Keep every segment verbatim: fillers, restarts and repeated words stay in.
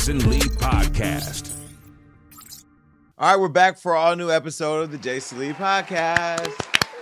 Jason Lee Podcast. All right, we're back for all new episode of the Jason Lee Podcast.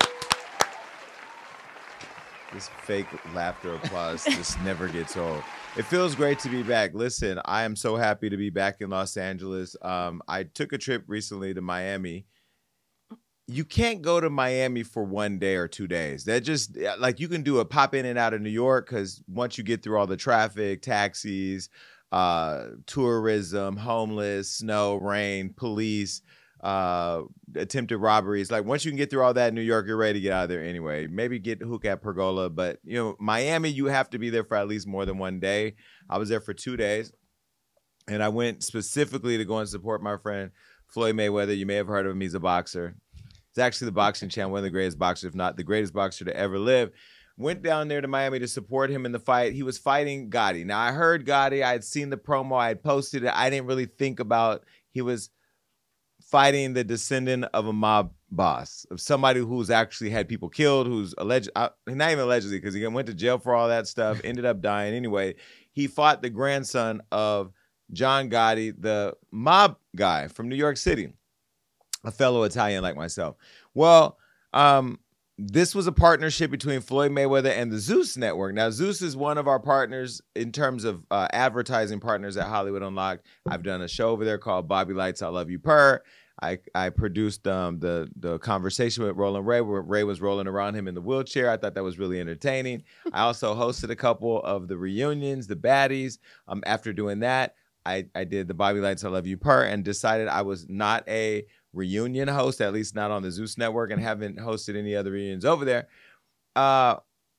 This fake laughter applause just never gets old. It feels great to be back. Listen, I am so happy to be back in Los Angeles. Um, I took a trip recently to Miami. You can't go to Miami for one day or two days. That just, like, you can do a pop in and out of New York because once you get through all the traffic, taxis, uh, tourism, homeless, snow, rain, police, uh, attempted robberies. Like, once you can get through all that in New York, you're ready to get out of there anyway. Maybe get hook at Pergola. But, you know, Miami, you have to be there for at least more than one day. I was there for two days. And I went specifically to go and support my friend Floyd Mayweather. You may have heard of him. He's a boxer. It's actually the boxing champ, one of the greatest boxers, if not the greatest boxer to ever live. Went down there to Miami to support him in the fight. He was fighting Gotti. Now, I heard Gotti. I had seen the promo. I had posted it. I didn't really think about he was fighting the descendant of a mob boss, of somebody who's actually had people killed, who's alleged, uh, not even allegedly, because he went to jail for all that stuff, ended up dying anyway. He fought the grandson of John Gotti, the mob guy from New York City, a fellow Italian like myself. Well, um, this was a partnership between Floyd Mayweather and the Zeus Network. Now, Zeus is one of our partners in terms of uh, advertising partners at Hollywood Unlocked. I've done a show over there called Bobby Lights, I Love You, Purr. I, I produced um, the, the conversation with Roland Ray, where Ray was rolling around him in the wheelchair. I thought that was really entertaining. I also hosted a couple of the reunions, the baddies. Um, after doing that, I, I did the Bobby Lights, I Love You, Purr, and decided I was not a reunion host, at least not on the Zeus Network, and haven't hosted any other reunions over there. Uh,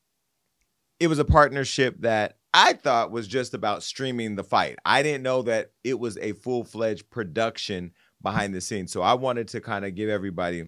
it was a partnership that I thought was just about streaming the fight. I didn't know that it was a full-fledged production behind the scenes. So I wanted to kind of give everybody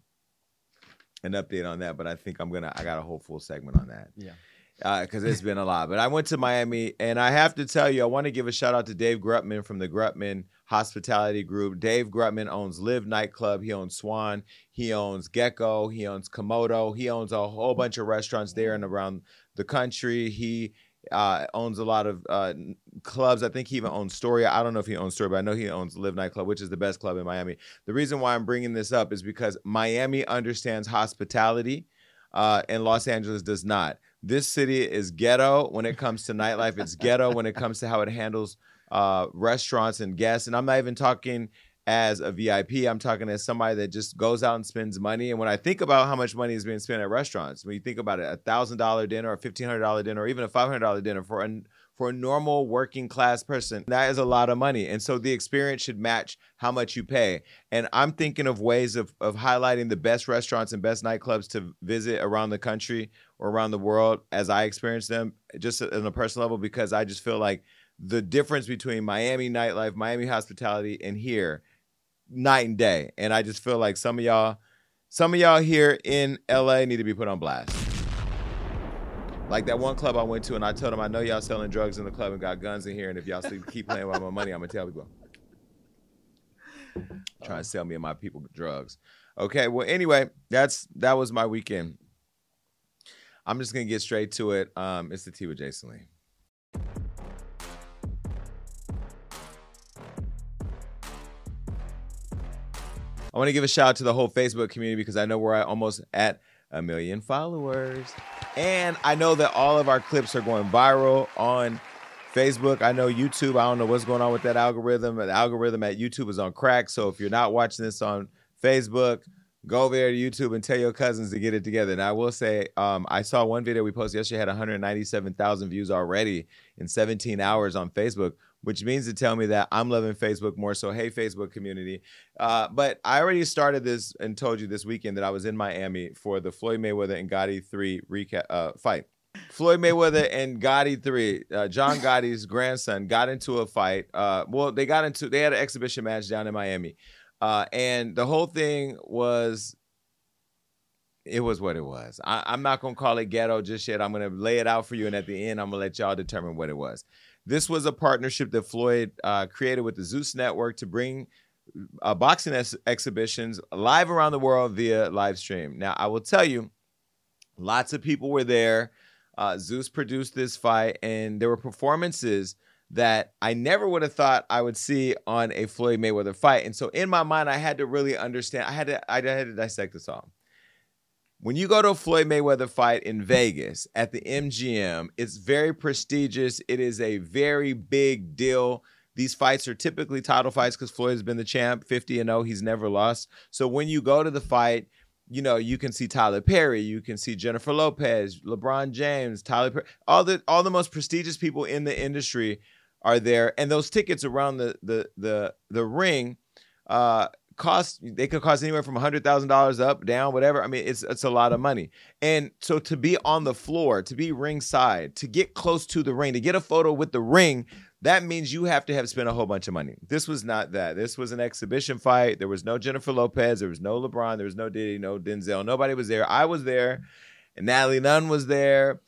an update on that, but I think I'm going to, I got a whole full segment on that. Yeah. Because uh, it's been a lot. But I went to Miami, and I have to tell you, I want to give a shout out to Dave Grutman from the Grutman Hospitality Group. Dave Grutman owns Live Nightclub. He owns Swan. He owns Gecko. He owns Komodo. He owns a whole bunch of restaurants there and around the country. He uh, owns a lot of uh, clubs. I think he even owns Storia. I don't know if he owns Storia, but I know he owns Live Nightclub, which is the best club in Miami. The reason why I'm bringing this up is because Miami understands hospitality, uh, and Los Angeles does not. This city is ghetto when it comes to nightlife. It's ghetto when it comes to how it handles uh, restaurants and guests. And I'm not even talking as a V I P. I'm talking as somebody that just goes out and spends money. And when I think about how much money is being spent at restaurants, when you think about it, a one thousand dollars dinner or a fifteen hundred dollars dinner or even a five hundred dollars dinner for a, for a normal working class person, that is a lot of money. And so the experience should match how much you pay. And I'm thinking of ways of, of highlighting the best restaurants and best nightclubs to visit around the country or around the world as I experience them, just on a personal level, because I just feel like the difference between Miami nightlife, Miami hospitality, and here, night and day. And I just feel like some of y'all, some of y'all here in L A need to be put on blast. Like that one club I went to, and I told them, I know y'all selling drugs in the club and got guns in here, and if y'all keep playing with my money, I'm gonna tell people. Trying to sell me and my people drugs. Okay, well, anyway, that's that was my weekend. I'm just gonna get straight to it. Um, it's the Tea with Jason Lee. I want to give a shout out to the whole Facebook community because I know we're almost at a million followers. And I know that all of our clips are going viral on Facebook. I know YouTube, I don't know what's going on with that algorithm. The algorithm at YouTube is on crack. So if you're not watching this on Facebook, go over there to YouTube and tell your cousins to get it together. And I will say, um, I saw one video we posted yesterday had one hundred ninety-seven thousand views already in seventeen hours on Facebook, which means to tell me that I'm loving Facebook more. So, hey, Facebook community. Uh, but I already started this and told you this weekend that I was in Miami for the Floyd Mayweather and Gotti three recap uh, fight. Floyd Mayweather and Gotti three, uh, John Gotti's grandson, got into a fight. Uh, well, they got into, they had an exhibition match down in Miami. Uh, and the whole thing was, it was what it was. I, I'm not going to call it ghetto just yet. I'm going to lay it out for you. And at the end, I'm going to let y'all determine what it was. This was a partnership that Floyd uh, created with the Zeus Network to bring uh, boxing ex- exhibitions live around the world via live stream. Now, I will tell you, lots of people were there. Uh, Zeus produced this fight, and there were performances that I never would have thought I would see on a Floyd Mayweather fight. And so in my mind, I had to really understand. I had to, I had to dissect this all. When you go to a Floyd Mayweather fight in Vegas at the M G M, it's very prestigious. It is a very big deal. These fights are typically title fights because Floyd has been the champ, fifty and oh. He's never lost. So when you go to the fight, you know, you can see Tyler Perry, you can see Jennifer Lopez, LeBron James, Tyler Perry, all the all the most prestigious people in the industry are there, and those tickets around the the the the ring uh, cost. They could cost anywhere from a hundred thousand dollars up, down, whatever. I mean, it's it's a lot of money. And so to be on the floor, to be ringside, to get close to the ring, to get a photo with the ring, that means you have to have spent a whole bunch of money. This was not that. This was an exhibition fight. There was no Jennifer Lopez. There was no LeBron. There was no Diddy, no Denzel. Nobody was there. I was there. And Natalie Nunn was there.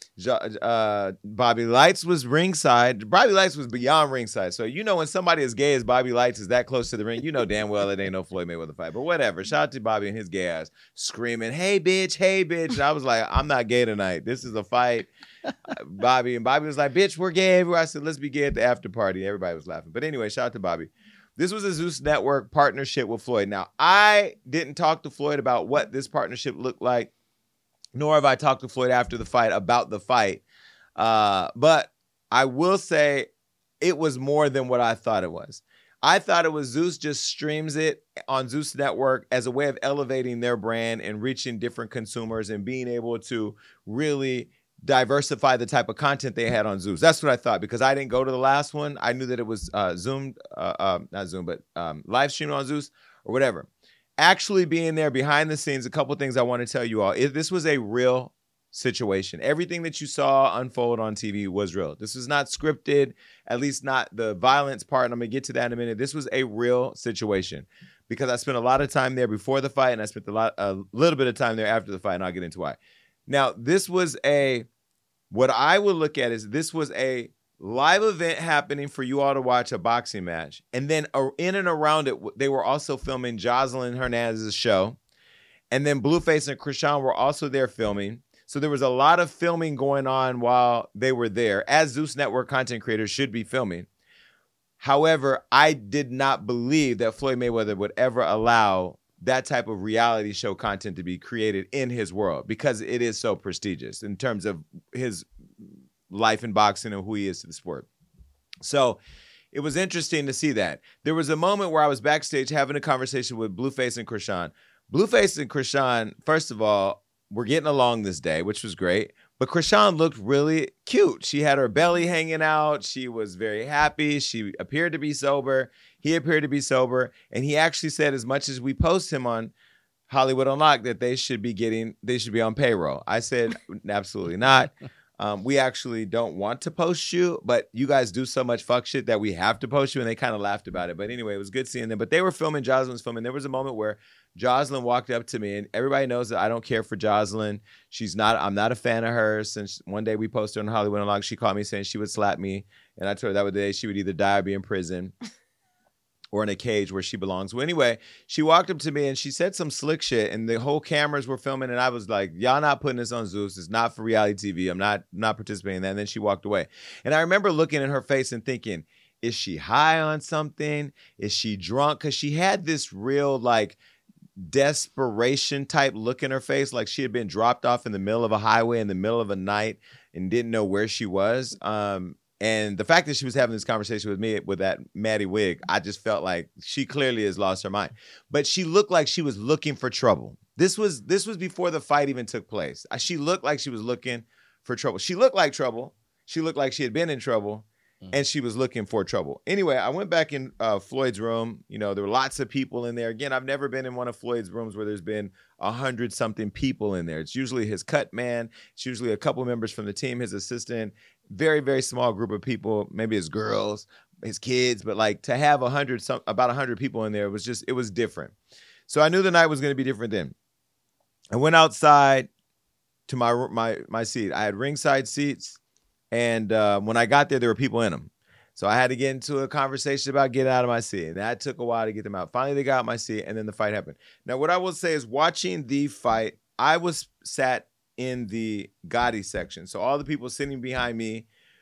Uh, Bobby Lights was ringside. Bobby Lights was beyond ringside. So you know when somebody as gay as Bobby Lights is that close to the ring, you know damn well it ain't no Floyd Mayweather fight. But whatever. Shout out to Bobby and his gay ass screaming, "Hey, bitch, hey, bitch." And I was like, I'm not gay tonight. This is a fight. Bobby. And Bobby was like, "Bitch, we're gay everywhere." I said, "Let's be gay at the after party." Everybody was laughing. But anyway, shout out to Bobby. This was a Zeus Network partnership with Floyd. Now, I didn't talk to Floyd about what this partnership looked like, nor have I talked to Floyd after the fight about the fight. Uh, but I will say it was more than what I thought it was. I thought it was Zeus just streams it on Zeus Network as a way of elevating their brand and reaching different consumers and being able to really diversify the type of content they had on Zeus. That's what I thought, because I didn't go to the last one. I knew that it was uh, Zoom, uh, uh, not Zoom, but um, live streamed on Zeus or whatever. Actually being there behind the scenes, a couple things I want to tell you all. If this was a real situation. Everything that you saw unfold on T V was real. This was not scripted, at least not the violence part, and I'm going to get to that in a minute. This was a real situation because I spent a lot of time there before the fight, and I spent a, lot, a little bit of time there after the fight, and I'll get into why. Now, this was a, what I would look at is this was a live event happening for you all to watch a boxing match. And then in and around it, they were also filming Jocelyn Hernandez's show. And then Blueface and Krishan were also there filming. So there was a lot of filming going on while they were there, as Zeus Network content creators should be filming. However, I did not believe that Floyd Mayweather would ever allow that type of reality show content to be created in his world, because it is so prestigious in terms of his life in boxing and who he is to the sport. So it was interesting to see that. There was a moment where I was backstage having a conversation with Blueface and Krishan. Blueface and Krishan, first of all, were getting along this day, which was great. But Krishan looked really cute. She had her belly hanging out. She was very happy. She appeared to be sober. He appeared to be sober. And he actually said, as much as we post him on Hollywood Unlocked, that they should be getting, they should be on payroll. I said, absolutely not. Um, we actually don't want to post you, but you guys do so much fuck shit that we have to post you. And they kind of laughed about it. But anyway, it was good seeing them. But they were filming, Jocelyn was filming. There was a moment where Jocelyn walked up to me, and everybody knows that I don't care for Jocelyn. She's not, I'm not a fan of hers. Since one day we posted on Hollywood Unlocked, she called me saying she would slap me. And I told her that would the day she would either die or be in prison or in a cage where she belongs. Well, anyway, she walked up to me and she said some slick shit, and the whole cameras were filming, and I was like, y'all not putting this on Zeus. It's not for reality T V. I'm not, not participating in that. And then she walked away. And I remember looking in her face and thinking, is she high on something? Is she drunk? Because she had this real, like, desperation type look in her face, like she had been dropped off in the middle of a highway in the middle of a night and didn't know where she was. Um, and the fact that she was having this conversation with me with that Maddie wig, I just felt like she clearly has lost her mind. But she looked like she was looking for trouble. This was this was before the fight even took place. She looked like she was looking for trouble. She looked like trouble. She looked like she had been in trouble. And she was looking for trouble. Anyway, I went back in uh, Floyd's room. You know, there were lots of people in there. Again, I've never been in one of Floyd's rooms where there's been a hundred something people in there. It's usually his cut man. It's usually a couple members from the team, his assistant, very, very small group of people, maybe his girls, his kids. But like to have a hundred, some, about a hundred people in there, it was just, it was different. So I knew the night was going to be different then. I went outside to my, my, my seat. I had ringside seats. And uh, when I got there, there were people in them. So I had to get into a conversation about getting out of my seat. And that took a while to get them out. Finally, they got out of my seat, and then the fight happened. Now, what I will say is watching the fight, I was sat in the Gotti section. So all the people sitting behind me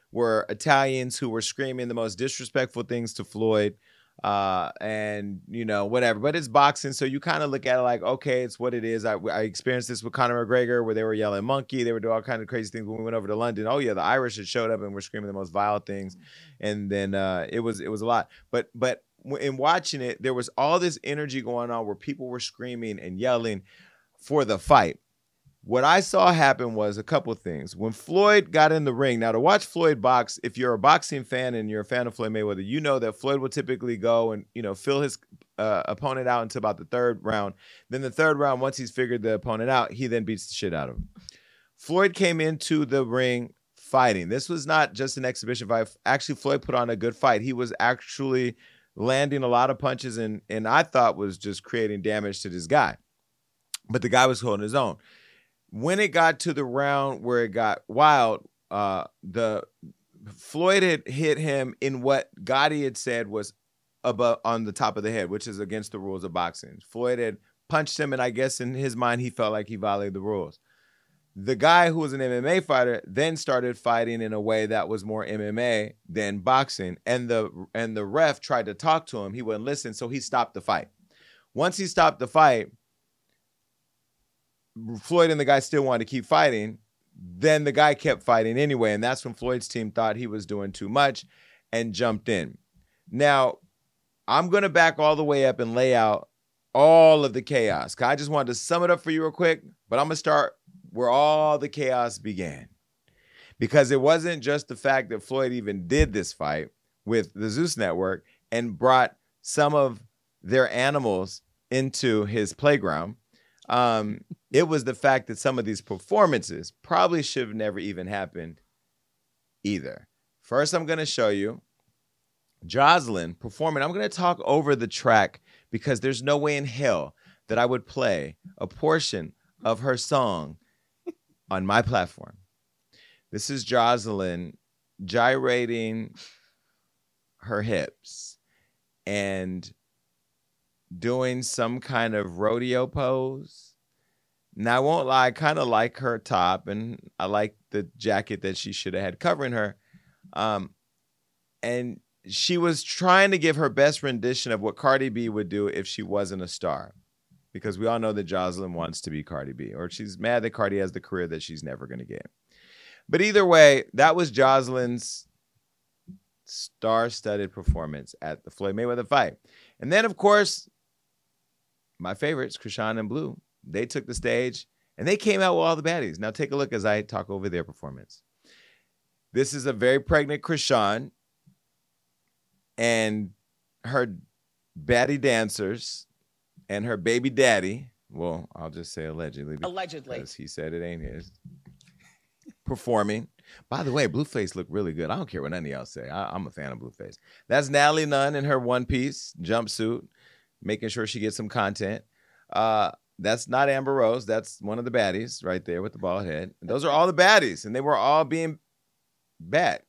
were Italians who were screaming the most disrespectful things to Floyd. Uh, and you know, whatever, but it's boxing. So you kind of look at it like, okay, it's what it is. I, I experienced this with Conor McGregor where they were yelling monkey. They were doing all kinds of crazy things when we went over to London. Oh yeah. The Irish had showed up and were screaming the most vile things. And then, uh, it was, it was a lot, but, but in watching it, there was all this energy going on where people were screaming and yelling for the fight. What I saw happen was a couple of things. When Floyd got in the ring, now to watch Floyd box, if you're a boxing fan and you're a fan of Floyd Mayweather, you know that Floyd will typically go and, you know, fill his uh, opponent out until about the third round. Then the third round, once he's figured the opponent out, he then beats the shit out of him. Floyd came into the ring fighting. This was not just an exhibition fight. Actually, Floyd put on a good fight. He was actually landing a lot of punches and, and I thought was just creating damage to this guy. But the guy was holding his own. When it got to the round where it got wild, uh, the Floyd had hit him in what Gotti had said was above on the top of the head, which is against the rules of boxing. Floyd had punched him, and I guess in his mind he felt like he violated the rules. The guy who was an M M A fighter then started fighting in a way that was more M M A than boxing, and the and the ref tried to talk to him. He wouldn't listen, so he stopped the fight. Once he stopped the fight, Floyd and the guy still wanted to keep fighting. Then the guy kept fighting anyway, and that's when Floyd's team thought he was doing too much and jumped in. Now, I'm going to back all the way up and lay out all of the chaos. I just wanted to sum it up for you real quick, but I'm going to start where all the chaos began. Because it wasn't just the fact that Floyd even did this fight with the Zeus Network and brought some of their animals into his playground. Um, it was the fact that some of these performances probably should have never even happened either. First, I'm going to show you Jocelyn performing. I'm going to talk over the track because there's no way in hell that I would play a portion of her song on my platform. This is Jocelyn gyrating her hips and doing some kind of rodeo pose. Now, I won't lie, I kind of like her top, and I like the jacket that she should have had covering her. Um, and she was trying to give her best rendition of what Cardi B would do if she wasn't a star. Because we all know that Jocelyn wants to be Cardi B, or she's mad that Cardi has the career that she's never going to get. But either way, that was Jocelyn's star-studded performance at the Floyd Mayweather fight. And then, of course, my favorites, Krishan and Blue, they took the stage and they came out with all the baddies. Now take a look as I talk over their performance. This is a very pregnant Krishan and her baddie dancers and her baby daddy. Well, I'll just say allegedly. Allegedly. Because he said it ain't his. Performing. By the way, Blueface looked really good. I don't care what none of y'all say. I, I'm a fan of Blueface. That's Natalie Nunn in her one-piece jumpsuit, making sure she gets some content. Uh, that's not Amber Rose. That's one of the baddies right there with the bald head. And those are all the baddies, and they were all being bad.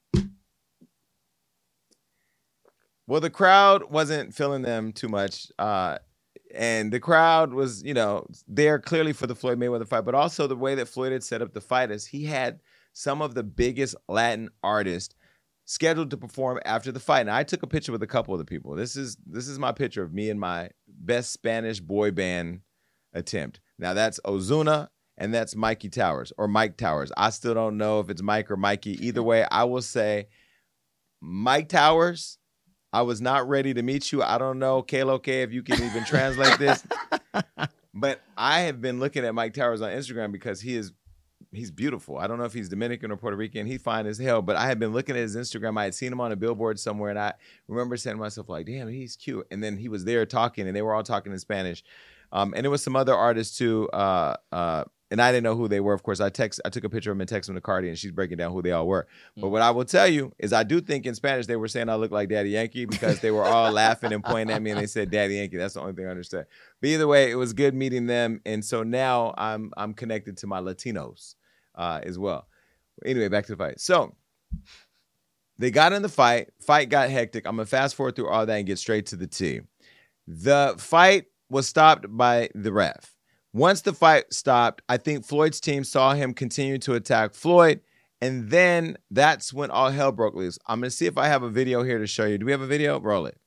Well, the crowd wasn't feeling them too much, uh, and the crowd was, you know, there clearly for the Floyd Mayweather fight, but also the way that Floyd had set up the fight is he had some of the biggest Latin artists scheduled to perform after the fight. And I took a picture with a couple of the people. This is this is my picture of me and my best Spanish boy band attempt. Now that's Ozuna and that's Mikey Towers or Mike Towers. I still don't know if it's Mike or Mikey. Either way, I will say Mike Towers, I was not ready to meet you. I don't know, Kalo K, if you can even translate this. But I have been looking at Mike Towers on Instagram because he is he's beautiful. I don't know if he's Dominican or Puerto Rican. He's fine as hell. But I had been looking at his Instagram. I had seen him on a billboard somewhere, and I remember saying to myself, like, damn, he's cute. And then he was there talking, and they were all talking in Spanish. Um, and there was some other artists, too. Uh, uh, and I didn't know who they were. Of course, I text. I took a picture of him and texted him to Cardi, and she's breaking down who they all were. Mm. But what I will tell you is I do think in Spanish they were saying I look like Daddy Yankee because they were all laughing and pointing at me, and they said Daddy Yankee. That's the only thing I understood. But either way, it was good meeting them. And so now I'm I'm connected to my Latinos. Uh, as well. Anyway, back to the fight. So they got in the fight. Fight got hectic. I'm going to fast forward through all that and get straight to the tea. The fight was stopped by the ref. Once the fight stopped, I think Floyd's team saw him continue to attack Floyd, And then that's when all hell broke loose. I'm going to see if I have a video here to show you. Do we have a video? Roll it.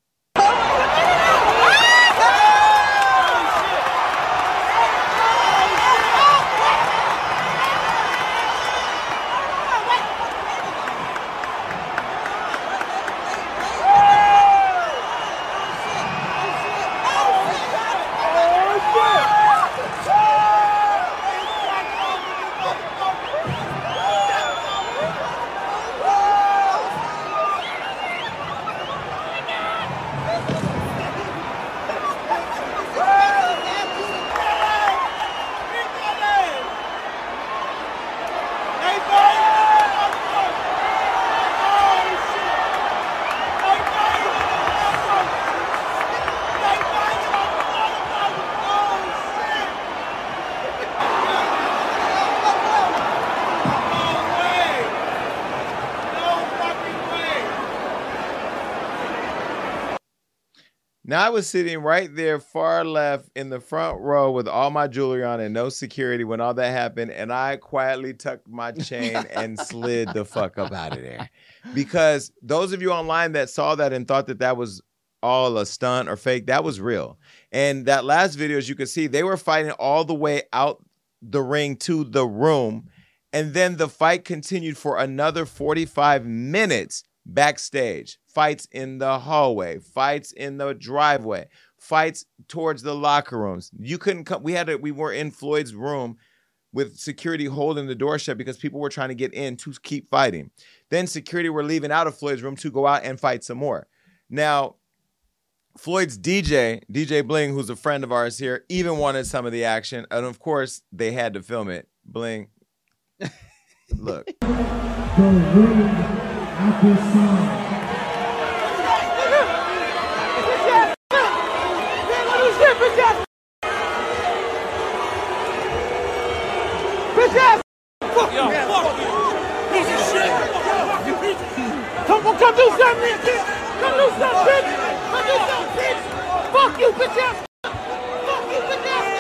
Now I was sitting right there far left in the front row with all my jewelry on and no security when all that happened. And I quietly tucked my chain and slid the fuck up out of there. Because those of you online that saw that and thought that that was all a stunt or fake, that was real. And that last video, as you can see, they were fighting all the way out the ring to the room. And then the fight continued for another forty-five minutes backstage. Fights in the hallway, fights in the driveway, fights towards the locker rooms. You couldn't come. We had to, we were in Floyd's room with security holding the door shut because people were trying to get in to keep fighting. Then security were leaving out of Floyd's room to go out and fight some more. Now, Floyd's D J, D J Bling, who's a friend of ours here, even wanted some of the action. And of course, they had to film it. Bling, look. Bitch ass! Fuck you! Fuck you! Piece of shit! Come, come do something, bitch! Come do something, bitch! Come do something, bitch! Fuck you, bitch ass! Fuck you, bitch ass!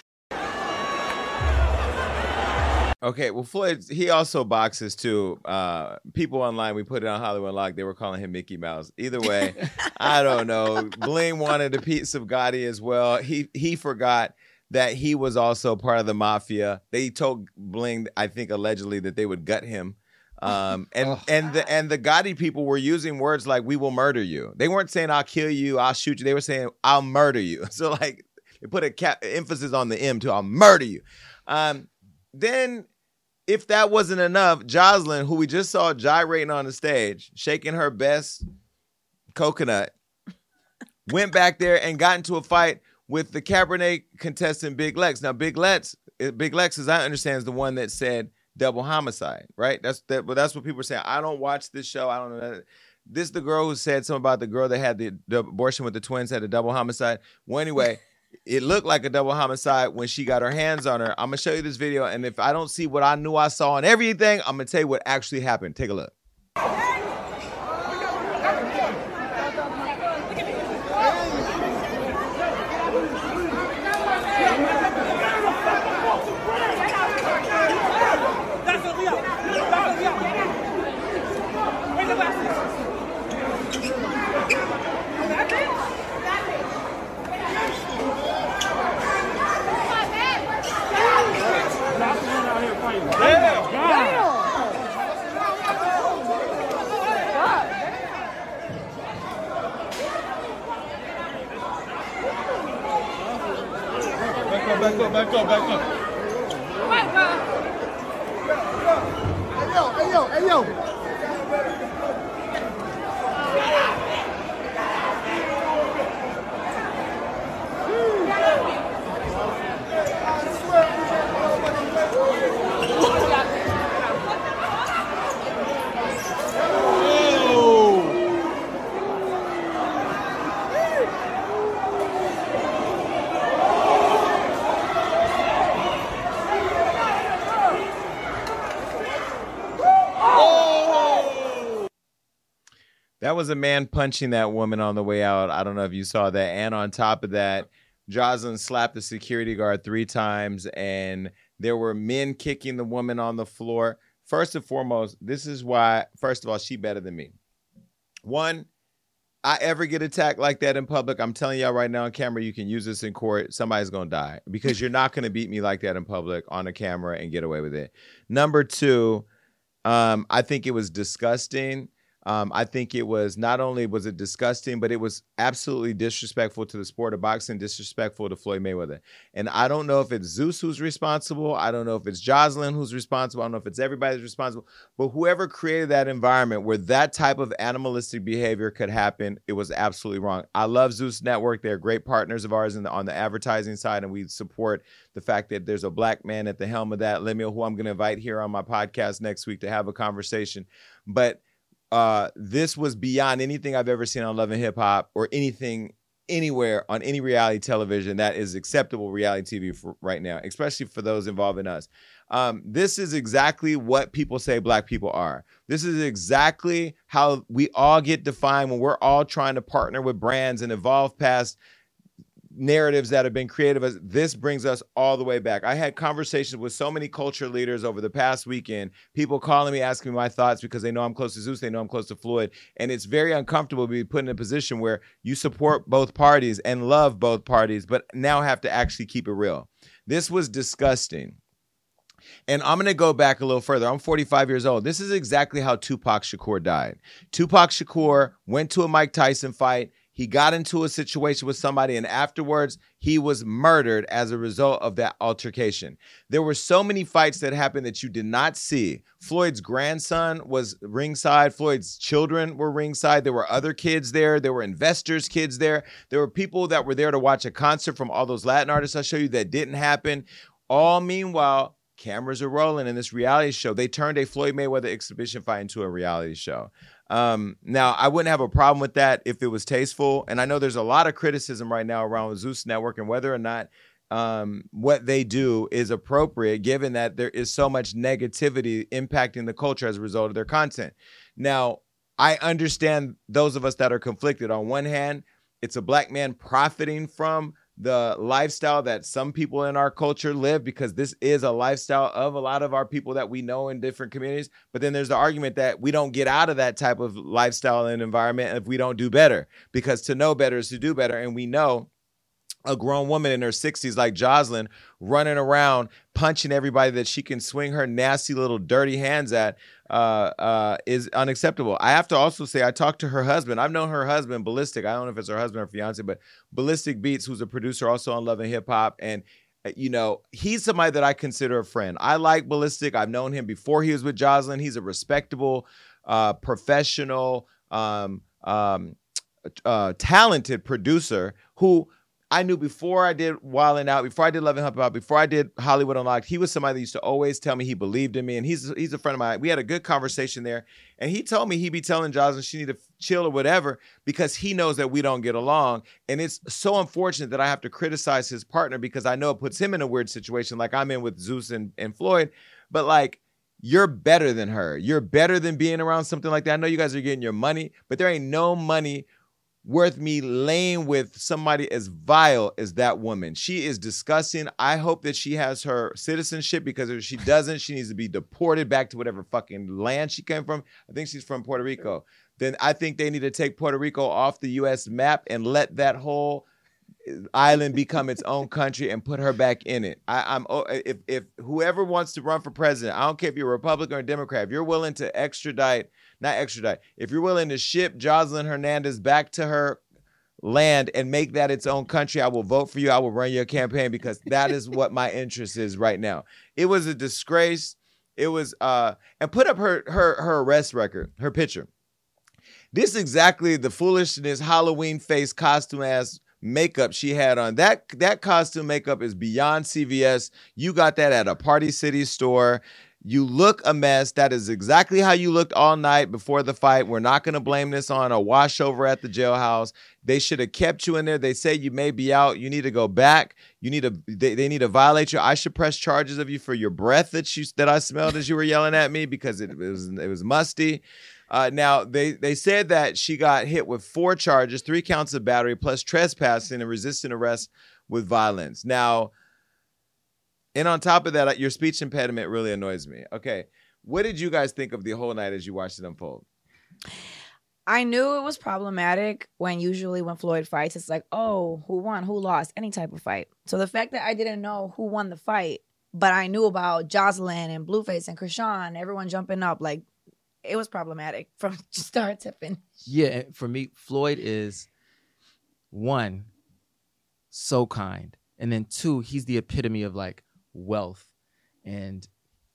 Okay, well, Floyd, he also boxes too. Uh, people online, we put it on Hollywood Unlocked, they were calling him Mickey Mouse. Either way, I don't know. Bling wanted a piece of Gotti as well. He he forgot that he was also part of the mafia. They told Bling, I think allegedly, that they would gut him. Um, and oh. and the and the Gotti people were using words like "we will murder you." They weren't saying "I'll kill you," "I'll shoot you." They were saying "I'll murder you." So like they put a cap emphasis on the M too. "I'll murder you." Um, then, if that wasn't enough, Jocelyn, who we just saw gyrating on the stage, shaking her best coconut, went back there and got into a fight with the Cabernet contestant Big Lex. Now, Big Lex, Big Lex, as I understand, is the one that said double homicide, right? That's that. But that's what people are saying. I don't watch this show. I don't know that. This is the girl who said something about the girl that had the, the abortion with the twins had a double homicide. Well, anyway, it looked like a double homicide when she got her hands on her. I'm gonna show you this video, and if I don't see what I knew I saw on everything, I'm gonna tell you what actually happened. Take a look. Back up, back up, back up. Hey, yo, hey, yo, hey, yo. That was a man punching that woman on the way out. I don't know if you saw that. And on top of that, Jocelyn slapped the security guard three times, and there were men kicking the woman on the floor. first and foremost, this is why, first of all, she better than me. One, I ever get attacked like that in public, I'm telling y'all right now on camera, you can use this in court. Somebody's going to die because you're not going to beat me like that in public on a camera and get away with it. Number two, um, I think it was disgusting. Um, I think it was not only was it disgusting, but it was absolutely disrespectful to the sport of boxing, disrespectful to Floyd Mayweather. And I don't know if it's Zeus who's responsible. I don't know if it's Jocelyn who's responsible. I don't know if it's everybody who's responsible. But whoever created that environment where that type of animalistic behavior could happen, it was absolutely wrong. I love Zeus Network. They're great partners of ours in the, on the advertising side, and we support the fact that there's a black man at the helm of that, Lemuel, who I'm going to invite here on my podcast next week to have a conversation. But Uh, this was beyond anything I've ever seen on Love and Hip Hop or anything anywhere on any reality television that is acceptable reality T V for right now, especially for those involving us. Um, this is exactly what people say black people are. This is exactly how we all get defined when we're all trying to partner with brands and evolve past narratives that have been created. As this brings us all the way back. I had conversations with so many culture leaders over the past weekend, people calling me, asking me my thoughts because they know I'm close to Zeus, they know I'm close to Floyd. And it's very uncomfortable to be put in a position where you support both parties and love both parties, but now have to actually keep it real. This was disgusting. And I'm going to go back a little further. I'm forty-five years old. This is exactly how Tupac Shakur died. Tupac Shakur went to a Mike Tyson fight. He got into a situation with somebody, and afterwards, he was murdered as a result of that altercation. There were so many fights that happened that you did not see. Floyd's grandson was ringside. Floyd's children were ringside. There were other kids there. There were investors' kids there. There were people that were there to watch a concert from all those Latin artists I show you that didn't happen. All meanwhile, cameras are rolling in this reality show. They turned a Floyd Mayweather exhibition fight into a reality show. Um, now, I wouldn't have a problem with that if it was tasteful. And I know there's a lot of criticism right now around Zeus Network and whether or not um, what they do is appropriate, given that there is so much negativity impacting the culture as a result of their content. Now, I understand those of us that are conflicted. On one hand, it's a black man profiting from the lifestyle that some people in our culture live, because this is a lifestyle of a lot of our people that we know in different communities. But then there's the argument that we don't get out of that type of lifestyle and environment if we don't do better, because to know better is to do better. And we know a grown woman in her sixties like Jocelyn running around punching everybody that she can swing her nasty little dirty hands at uh, uh, is unacceptable. I have to also say I talked to her husband. I've known her husband, Ballistic. I don't know if it's her husband or fiance, but Ballistic Beats, who's a producer also on Love and Hip Hop. And, you know, he's somebody that I consider a friend. I like Ballistic. I've known him before he was with Jocelyn. He's a respectable, uh, professional, um, um, uh, talented producer who I knew before I did Wildin' Out, before I did Love and Hip Hop, before I did Hollywood Unlocked. He was somebody that used to always tell me he believed in me, and he's he's a friend of mine. We had a good conversation there, and he told me he'd be telling Jocelyn she need to chill or whatever because he knows that we don't get along, and it's so unfortunate that I have to criticize his partner because I know it puts him in a weird situation like I'm in with Zeus and, and Floyd, but like, you're better than her. You're better than being around something like that. I know you guys are getting your money, but there ain't no money worth me laying with somebody as vile as that woman. She is disgusting. I hope that she has her citizenship, because if she doesn't, she needs to be deported back to whatever fucking land she came from. I think she's from Puerto Rico. Then I think they need to take Puerto Rico off the U S map and let that whole island become its own country and put her back in it. I, I'm if if whoever wants to run for president, I don't care if you're a Republican or a Democrat, if you're willing to extradite, not extradite, if you're willing to ship Jocelyn Hernandez back to her land and make that its own country, I will vote for you. I will run your campaign, because that is what my interest is right now. It was a disgrace. It was uh and put up her her her arrest record, her picture. This is exactly the foolishness, Halloween face costume ass makeup she had on. That that costume makeup is beyond C V S. You got that at a Party City store. You look a mess. That is exactly how you looked all night before the fight. We're not going to blame this on a washover at the jailhouse. They should have kept you in there. They say you may be out. You need to go back. You need to. They, they need to violate you. I should press charges of you for your breath that you that I smelled as you were yelling at me, because it, it was it was musty. Uh, now, they, they said that she got hit with four charges, three counts of battery, plus trespassing and resisting arrest with violence. Now, and on top of that, your speech impediment really annoys me. Okay, What did you guys think of the whole night as you watched it unfold? I knew it was problematic when usually when Floyd fights, it's like, oh, who won, who lost, any type of fight. So the fact that I didn't know who won the fight, but I knew about Jocelyn and Blueface and Krishan, everyone jumping up, like, it was problematic from start to finish. Yeah, for me, Floyd is, one, so kind. And then two, he's the epitome of, like, wealth and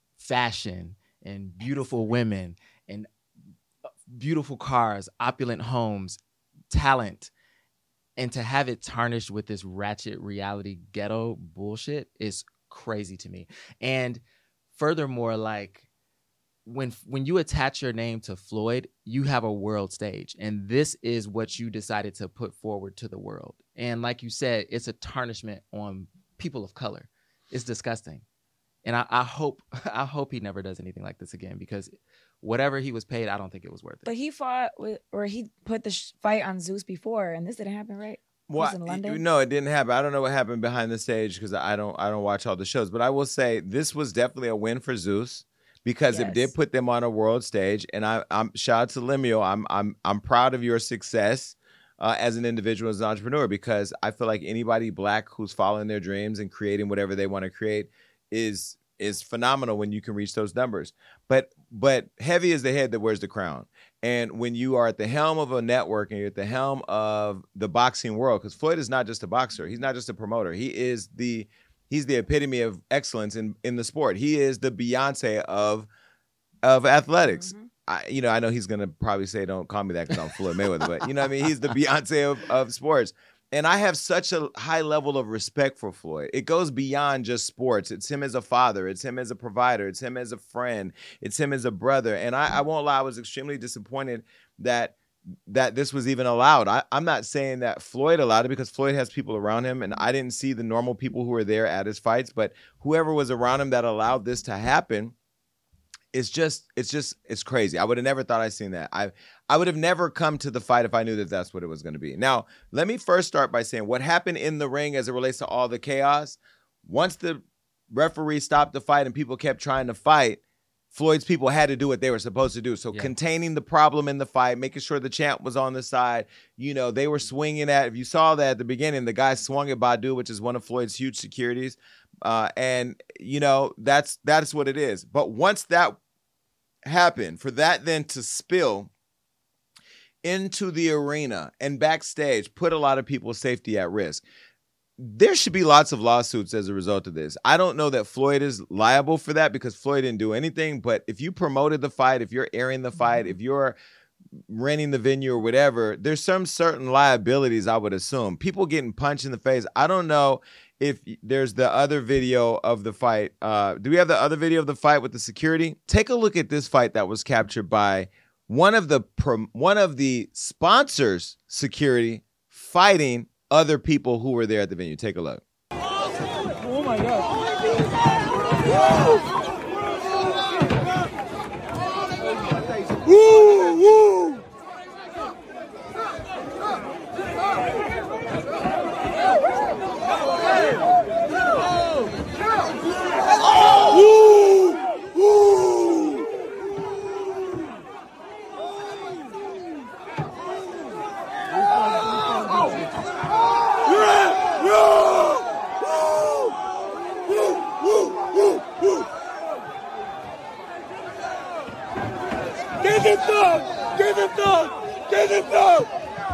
fashion and beautiful women and beautiful cars, opulent homes, talent. And to have it tarnished with this ratchet reality ghetto bullshit is crazy to me. And furthermore, like, when when you attach your name to Floyd, you have a world stage. And this is what you decided to put forward to the world. And like you said, it's a tarnishment on people of color. It's disgusting. And I, I hope I hope he never does anything like this again, because whatever he was paid, I don't think it was worth it. But he fought with, or he put the sh- fight on Zeus before, and this didn't happen, right? Well, in London? No, it didn't happen. I don't know what happened behind the stage because I don't I don't watch all the shows. But I will say this was definitely a win for Zeus because Yes. it did put them on a world stage. And I, I'm shout out to Lemuel. I'm I'm I'm proud of your success uh, as an individual, as an entrepreneur, because I feel like anybody black who's following their dreams and creating whatever they want to create is is phenomenal when you can reach those numbers. But but heavy is the head that wears the crown. And when you are at the helm of a network and you're at the helm of the boxing world, because Floyd is not just a boxer, he's not just a promoter. He is the he's the epitome of excellence in, in the sport. He is the Beyonce of of athletics. Mm-hmm. I, you know, I know he's gonna probably say, "Don't call me that," because I'm Floyd Mayweather. But you know what I mean? He's the Beyonce of, of sports. And I have such a high level of respect for Floyd. It goes beyond just sports. It's him as a father. It's him as a provider. It's him as a friend. It's him as a brother. And I, I won't lie, I was extremely disappointed that that this was even allowed. I, I'm not saying that Floyd allowed it because Floyd has people around him, and I didn't see the normal people who were there at his fights. But whoever was around him that allowed this to happen, it's just, it's just, it's crazy. I would have never thought I'd seen that. I, I would have never come to the fight if I knew that that's what it was going to be. Now, let me first start by saying what happened in the ring as it relates to all the chaos. Once the referee stopped the fight and people kept trying to fight, Floyd's people had to do what they were supposed to do. So Yeah. containing the problem in the fight, making sure the champ was on the side. You know, they were swinging at, if you saw that at the beginning, the guy swung at Badu, which is one of Floyd's huge securities. Uh, and, you know, that's that's what it is. But once that happened, for that then to spill into the arena and backstage, put a lot of people's safety at risk. There should be lots of lawsuits as a result of this. I don't know that Floyd is liable for that because Floyd didn't do anything. But if you promoted the fight, if you're airing the fight, if you're renting the venue or whatever, there's some certain liabilities, I would assume. People getting punched in the face. I don't know if there's the other video of the fight. Uh, do we have the other video of the fight with the security? Take a look at this fight that was captured by one of the prom- one of the sponsors' security fighting other people who were there at the venue. Take a look. Oh my God. Woo, woo. Woo, woo. Yeah, yeah. Woo, woo, woo, woo, woo. Give it up! Give it up! Give it up!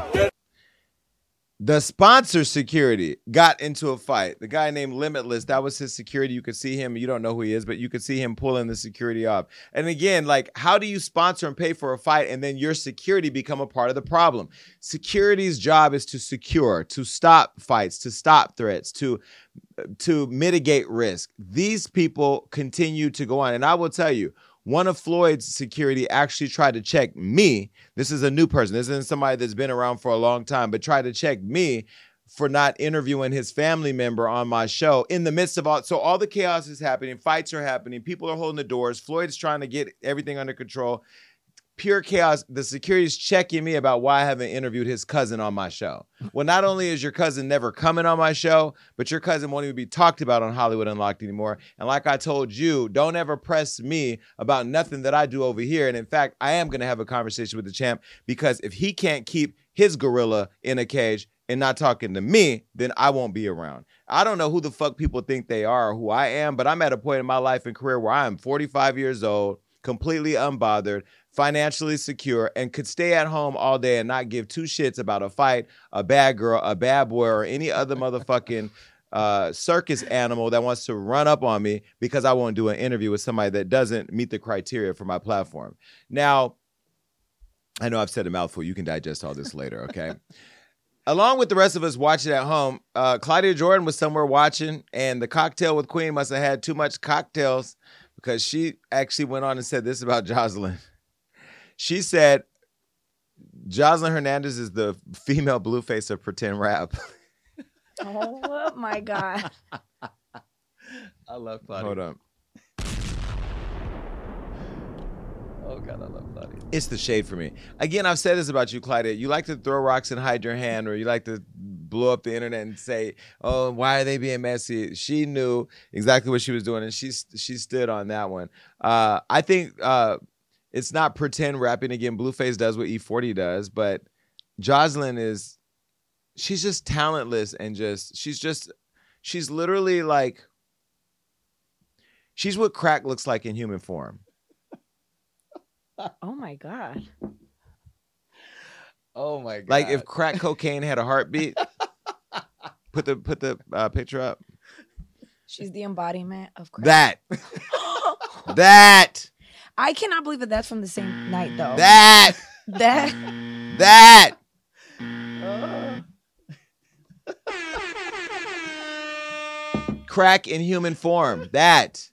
The sponsor security got into a fight. The guy named Limitless, that was his security. You could see him. You don't know who he is, but you could see him pulling the security off. And again, like, how do you sponsor and pay for a fight and then your security become a part of the problem? Security's job is to secure, to stop fights, to stop threats, to to mitigate risk. These people continue to go on. And I will tell you, one of Floyd's security actually tried to check me. This is a new person. This isn't somebody that's been around for a long time, but tried to check me for not interviewing his family member on my show in the midst of all. So all the chaos is happening. Fights are happening. People are holding the doors. Floyd's trying to get everything under control. pure chaos. The security's checking me about why I haven't interviewed his cousin on my show. Well, not only is your cousin never coming on my show, but your cousin won't even be talked about on Hollywood Unlocked anymore. And like I told you, don't ever press me about nothing that I do over here. And in fact, I am going to have a conversation with the champ, because if he can't keep his gorilla in a cage and not talking to me, then I won't be around. I don't know who the fuck people think they are or who I am, but I'm at a point in my life and career where I am forty-five years old, completely unbothered, financially secure, and could stay at home all day and not give two shits about a fight, a bad girl, a bad boy, or any other motherfucking uh, circus animal that wants to run up on me because I won't do an interview with somebody that doesn't meet the criteria for my platform. Now, I know I've said a mouthful. You can digest all this later, okay? Along with the rest of us watching at home, uh, Claudia Jordan was somewhere watching, and the Cocktail with Queen must have had too much cocktails, because she actually went on and said this about Jocelyn. She said, Jocelyn Hernandez is the female Blueface of pretend rap. Oh, my God. I love Claudia. Hold on. Oh, God, I love Claudia. It's the shade for me. Again, I've said this about you, Claudia. You like to throw rocks and hide your hand, or you like to blow up the internet and say, oh, why are they being messy? She knew exactly what she was doing, and she, she stood on that one. Uh, I think uh, it's not pretend rapping again. Blueface does what E forty does, but Jocelyn is, she's just talentless and just, she's just, she's literally like, she's what crack looks like in human form. Oh, my God. Oh, my God. Like if crack cocaine had a heartbeat. Put the put the uh, picture up. She's the embodiment of crack. That. That. I cannot believe that that's from the same night, though. That. That. That. Crack in human form. That.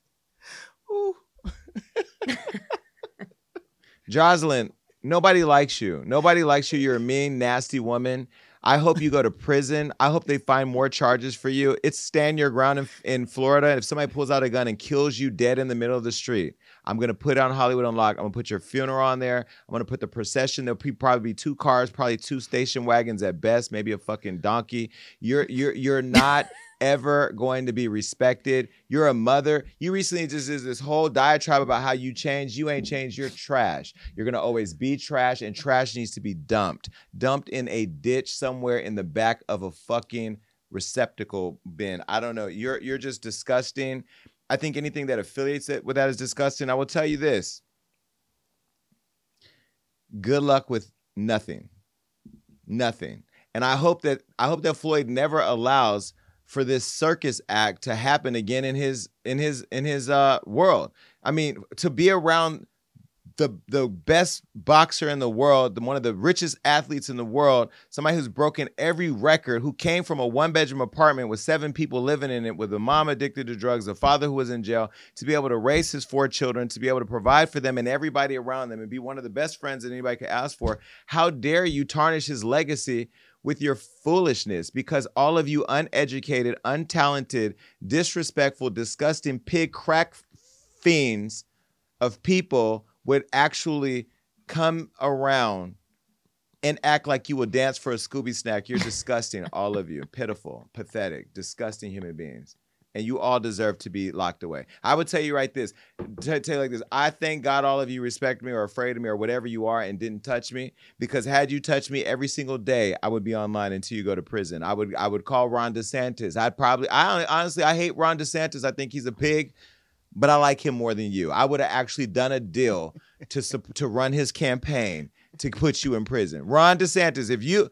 Jocelyn, nobody likes you. Nobody likes you. You're a mean, nasty woman. I hope you go to prison. I hope they find more charges for you. It's stand your ground in, in Florida. If somebody pulls out a gun and kills you dead in the middle of the street, I'm going to put it on Hollywood Unlocked. I'm going to put your funeral on there. I'm going to put the procession. There'll be probably be two cars, probably two station wagons at best, maybe a fucking donkey. You're you're you're not ever going to be respected. You're a mother. You recently just did this whole diatribe about how you changed. You ain't changed. You're trash. You're going to always be trash, and trash needs to be dumped. Dumped in a ditch somewhere in the back of a fucking receptacle bin. I don't know. You're you're just disgusting. I think anything that affiliates it with that is disgusting. I will tell you this. Good luck with nothing. Nothing. And I hope that I hope that Floyd never allows for this circus act to happen again in his in his in his uh world. I mean, to be around the the best boxer in the world, the, one of the richest athletes in the world, somebody who's broken every record, who came from a one-bedroom apartment with seven people living in it, with a mom addicted to drugs, a father who was in jail, to be able to raise his four children, to be able to provide for them and everybody around them, and be one of the best friends that anybody could ask for. How dare you tarnish his legacy with your foolishness, because all of you uneducated, untalented, disrespectful, disgusting pig crack fiends of people would actually come around and act like you would dance for a Scooby snack. You're disgusting, all of you. Pitiful, pathetic, disgusting human beings. And you all deserve to be locked away. I would tell you right this, tell you like this. I thank God all of you respect me or afraid of me or whatever you are and didn't touch me, because had you touched me every single day, I would be online until you go to prison. I would I would call Ron DeSantis. I'd probably, I honestly, I hate Ron DeSantis. I think he's a pig, but I like him more than you. I would have actually done a deal to to run his campaign to put you in prison. Ron DeSantis, if you...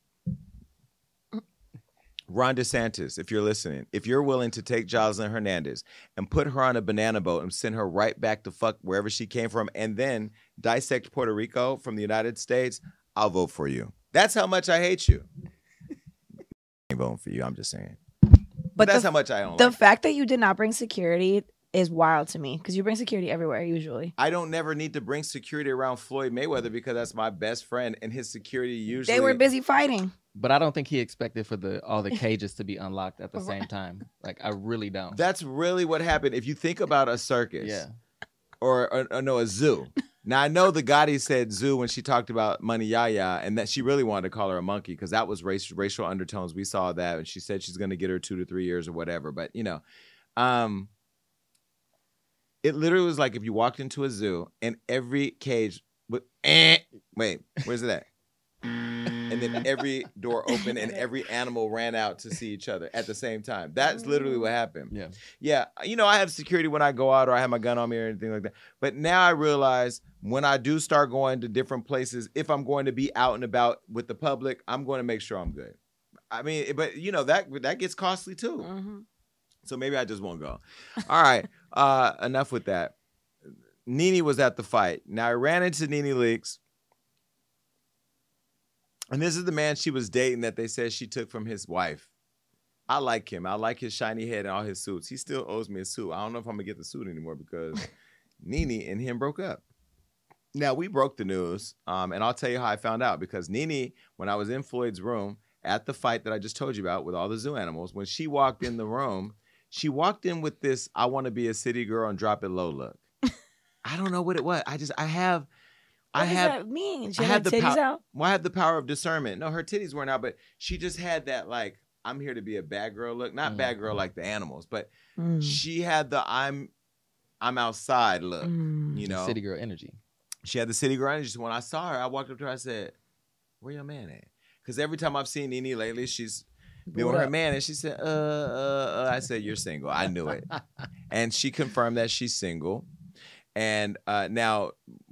Ron DeSantis, if you're listening, if you're willing to take Jocelyn Hernandez and put her on a banana boat and send her right back to fuck wherever she came from, and then dissect Puerto Rico from the United States, I'll vote for you. That's how much I hate you. I ain't voting for you, I'm just saying. But, but that's the, how much I don't The like fact that you did not bring security is wild to me, because you bring security everywhere usually. I don't never need to bring security around Floyd Mayweather because that's my best friend, and his security usually... They were busy fighting. But I don't think he expected for the all the cages to be unlocked at the same time. Like, I really don't. That's really what happened. If you think about a circus, Yeah. or, or, or no, a zoo, Now I know the Gotti said zoo when she talked about Money Yaya, and that she really wanted to call her a monkey because that was race, racial undertones. We saw that, and she said she's going to get her two to three years or whatever. But you know, um, it literally was like if you walked into a zoo and every cage would eh, wait, where's it at? And then every door opened and every animal ran out to see each other at the same time. That's literally what happened. Yeah. Yeah. You know, I have security when I go out or I have my gun on me or anything like that. But now I realize when I do start going to different places, if I'm going to be out and about with the public, I'm going to make sure I'm good. I mean, but you know, that that gets costly too. Mm-hmm. So maybe I just won't go. All right. Uh, enough with that. Nene was at the fight. Now I ran into Nene Leakes. And this is the man she was dating that they said she took from his wife. I like him. I like his shiny head and all his suits. He still owes me a suit. I don't know if I'm going to get the suit anymore because Nene and him broke up. Now, we broke the news, um, and I'll tell you how I found out. Because Nene, when I was in Floyd's room at the fight that I just told you about with all the zoo animals, when she walked in the room, she walked in with this I want to be a city girl and drop it low look. I don't know what it was. I just, I have... What I does have, that mean? She I had had the titties pow- out? Well, I had the power of discernment. No, her titties weren't out, but she just had that like I'm here to be a bad girl look. Not Mm. bad girl like the animals, but Mm. she had the I'm I'm outside look. Mm. You know, City girl energy. she had the city girl energy. So when I saw her, I walked up to her. I said, "Where your man at?" Because every time I've seen Nene lately, she's been with her man, and she said, "Uh, uh, uh." I said, "You're single." I knew it, and she confirmed that she's single. And uh, now.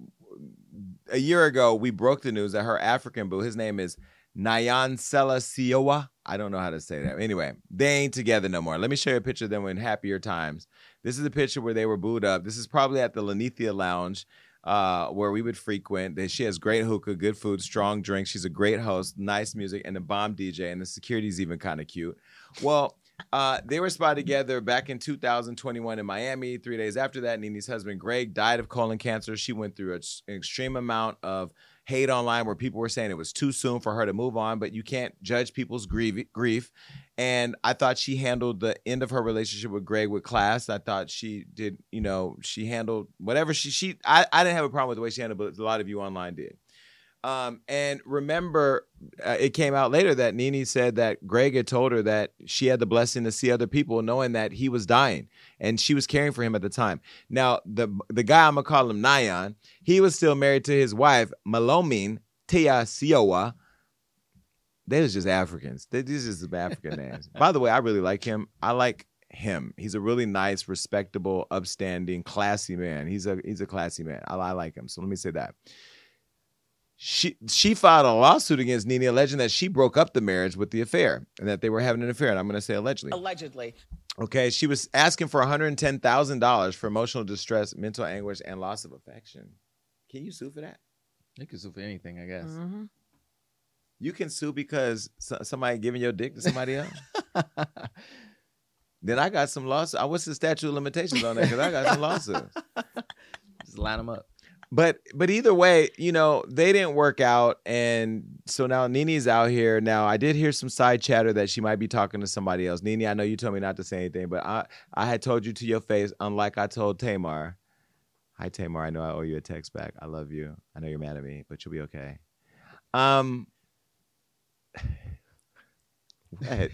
A year ago, we broke the news that her African boo, his name is Nyansela Siowa. I don't know how to say that. Anyway, they ain't together no more. Let me show you a picture of them in happier times. This is a picture where they were booed up. This is probably at the Lanithia Lounge uh, where we would frequent. She has great hookah, good food, strong drinks. She's a great host, nice music, and a bomb D J, and the security's even kind of cute. Well, uh, they were spotted together back in two thousand twenty-one in Miami. Three days after that, Nene's husband, Greg, died of colon cancer. She went through a, an extreme amount of hate online where people were saying it was too soon for her to move on, but you can't judge people's grief. grief. And I thought she handled the end of her relationship with Greg with class. I thought she did, you know, she handled whatever she, she I, I didn't have a problem with the way she handled it, but a lot of you online did. Um, and remember, uh, it came out later that Nene said that Greg had told her that she had the blessing to see other people knowing that he was dying and she was caring for him at the time. Now, the the guy, I'm going to call him Nyan, he was still married to his wife, Malomine Tia Siowa. They was just Africans. They, these are just some African names. By the way, I really like him. I like him. He's a really nice, respectable, upstanding, classy man. He's a he's a classy man. I, I like him. So let me say that. She she filed a lawsuit against Nene alleging that she broke up the marriage with the affair and that they were having an affair. And I'm going to say allegedly. Allegedly. Okay. She was asking for one hundred ten thousand dollars for emotional distress, mental anguish, and loss of affection. Can you sue for that? You can sue for anything, I guess. Mm-hmm. You can sue because so- somebody giving your dick to somebody else? Then I got some lawsuits. What's the statute of limitations on that? Because I got some lawsuits. Just line them up. But but either way, you know, they didn't work out. And so now Nene's out here. Now, I did hear some side chatter that she might be talking to somebody else. Nene, I know you told me not to say anything, but I, I had told you to your face, unlike I told Tamar. Hi, Tamar. I know I owe you a text back. I love you. I know you're mad at me, but you'll be okay. Um, what?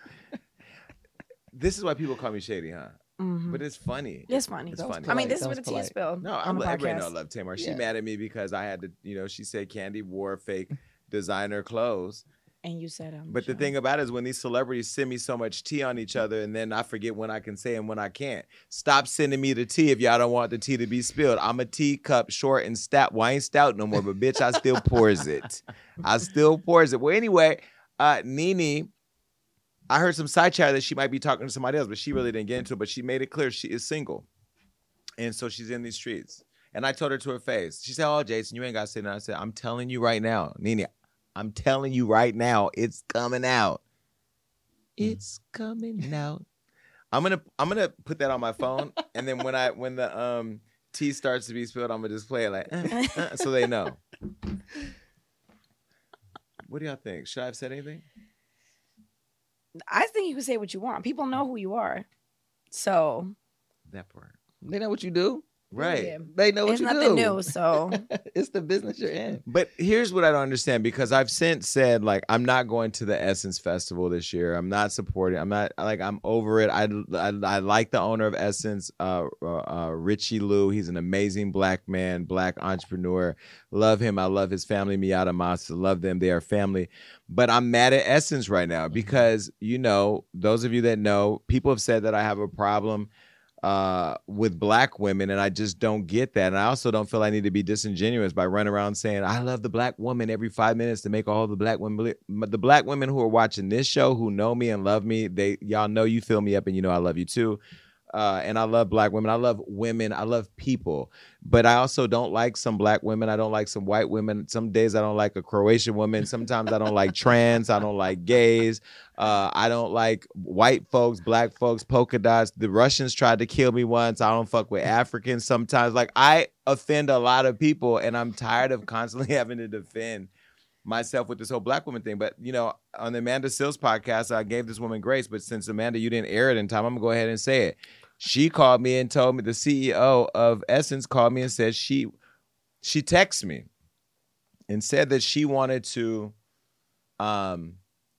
This is why people call me shady, huh? Mm-hmm. But it's funny. It's funny. It's That was funny. I mean, polite. this is That where the was tea is polite. spilled No, on I, the everybody know I podcast. love Tamar. She Yeah. mad at me because I had to, you know, she said Candy wore fake designer clothes. And you said, um, But the thing about it is when these celebrities send me so much tea on each other and then I forget when I can say and when I can't. Stop sending me the tea if y'all don't want the tea to be spilled. I'm a teacup, short and stout. Well, I ain't stout no more, but bitch, I still pours it. I still pours it. Well, anyway, uh, Nene, I heard some side chatter that she might be talking to somebody else, but she really didn't get into it. But she made it clear she is single. And so she's in these streets. And I told her to her face. She said, oh, Jason, you ain't got to say that. I said, I'm telling you right now, Nene, I'm telling you right now, it's coming out. It's coming out. I'm gonna I'm gonna put that on my phone, and then when I when the um tea starts to be spilled, I'm gonna just play it like uh, uh, so they know. What do y'all think? Should I have said anything? I think you can say what you want. People know who you are. So That part. They know what you do. Right. Yeah. They know what It's you nothing do. new, so It's the business you're in. But here's what I don't understand, because I've since said, like, I'm not going to the Essence Festival this year. I'm not supporting. I'm not, like, I'm over it. I, I, I like the owner of Essence, uh, uh, uh, Richie Liu. He's an amazing black man, black entrepreneur. Love him. I love his family, Miata Masa. Love them. They are family. But I'm mad at Essence right now because, you know, those of you that know, people have said that I have a problem uh with black women, and I just don't get that. And I also don't feel I need to be disingenuous by running around saying I love the black woman every five minutes to make all the black women believe. The black women who are watching this show, who know me and love me, they y'all know you fill me up, and you know I love you too. Uh, and I love black women. I love women. I love people. But I also don't like some black women. I don't like some white women. Some days I don't like a Croatian woman. Sometimes I don't like trans. I don't like gays. Uh, I don't like white folks, black folks, polka dots. The Russians tried to kill me once. I don't fuck with Africans sometimes. Like, I offend a lot of people, and I'm tired of constantly having to defend myself with this whole black woman thing. But, you know, on the Amanda Sills podcast, I gave this woman grace. But since, Amanda, you didn't air it in time, I'm going to go ahead and say it. She called me and told me, the C E O of Essence called me and said she she texted me and said that she wanted to um,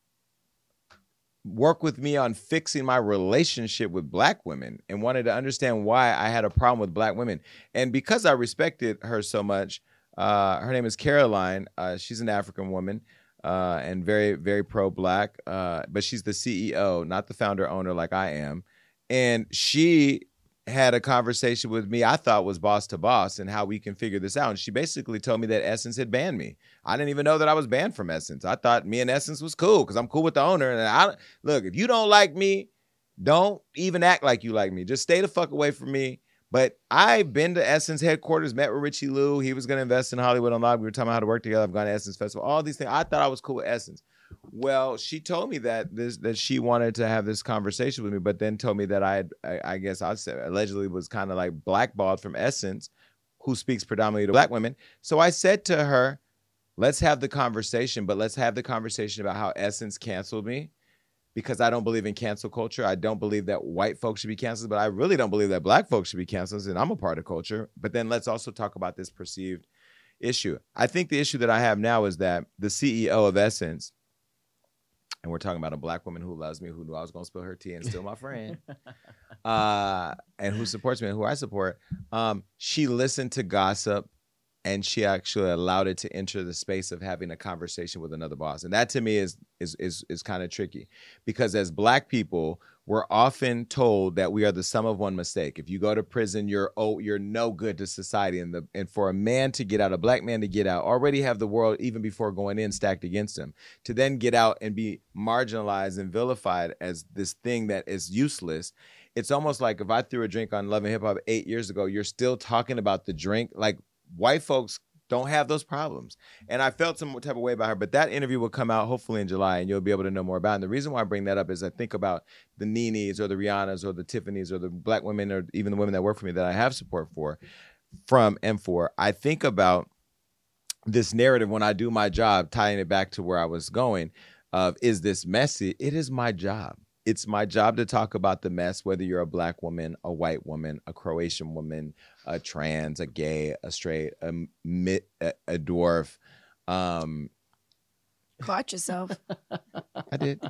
work with me on fixing my relationship with black women and wanted to understand why I had a problem with black women. And because I respected her so much, uh, her name is Caroline. Uh, she's an African woman uh, and very, very pro-black, uh, but she's the C E O, not the founder owner like I am. And she had a conversation with me I thought was boss to boss and how we can figure this out. And she basically told me that Essence had banned me. I didn't even know that I was banned from Essence. I thought me and Essence was cool because I'm cool with the owner. And I look, if you don't like me, don't even act like you like me. Just stay the fuck away from me. But I've been to Essence headquarters, met with Richie Liu. He was going to invest in Hollywood Unlocked. We were talking about how to work together. I've gone to Essence Festival. All these things. I thought I was cool with Essence. Well, she told me that this that she wanted to have this conversation with me, but then told me that I, I, I guess I said allegedly was kind of like blackballed from Essence, who speaks predominantly to black women. So I said to her, let's have the conversation, but let's have the conversation about how Essence canceled me, because I don't believe in cancel culture. I don't believe that white folks should be canceled, but I really don't believe that black folks should be canceled, and I'm a part of culture. But then let's also talk about this perceived issue. I think the issue that I have now is that the C E O of Essence, and we're talking about a black woman who loves me, who knew I was going to spill her tea and still my friend, uh, and who supports me and who I support. Um, she listened to gossip, and she actually allowed it to enter the space of having a conversation with another boss. And that to me is is is is kind of tricky, because as black people, we're often told that we are the sum of one mistake. If you go to prison, you're oh, you're no good to society. And the and for a man to get out, a black man to get out, already have the world even before going in stacked against him, to then get out and be marginalized and vilified as this thing that is useless. It's almost like if I threw a drink on Love and Hip Hop eight years ago, you're still talking about the drink. Like, white folks don't have those problems. And I felt some type of way about her, but that interview will come out hopefully in July, and you'll be able to know more about it. And the reason why I bring that up is I think about the Nenes or the Rihannas or the Tiffany's or the black women or even the women that work for me that I have support for from M four. I think about this narrative when I do my job, tying it back to where I was going of, is this messy? It is my job. It's my job to talk about the mess, whether you're a black woman, a white woman, a Croatian woman, a trans, a gay, a straight, a, a, a dwarf. Um, Caught yourself. I did.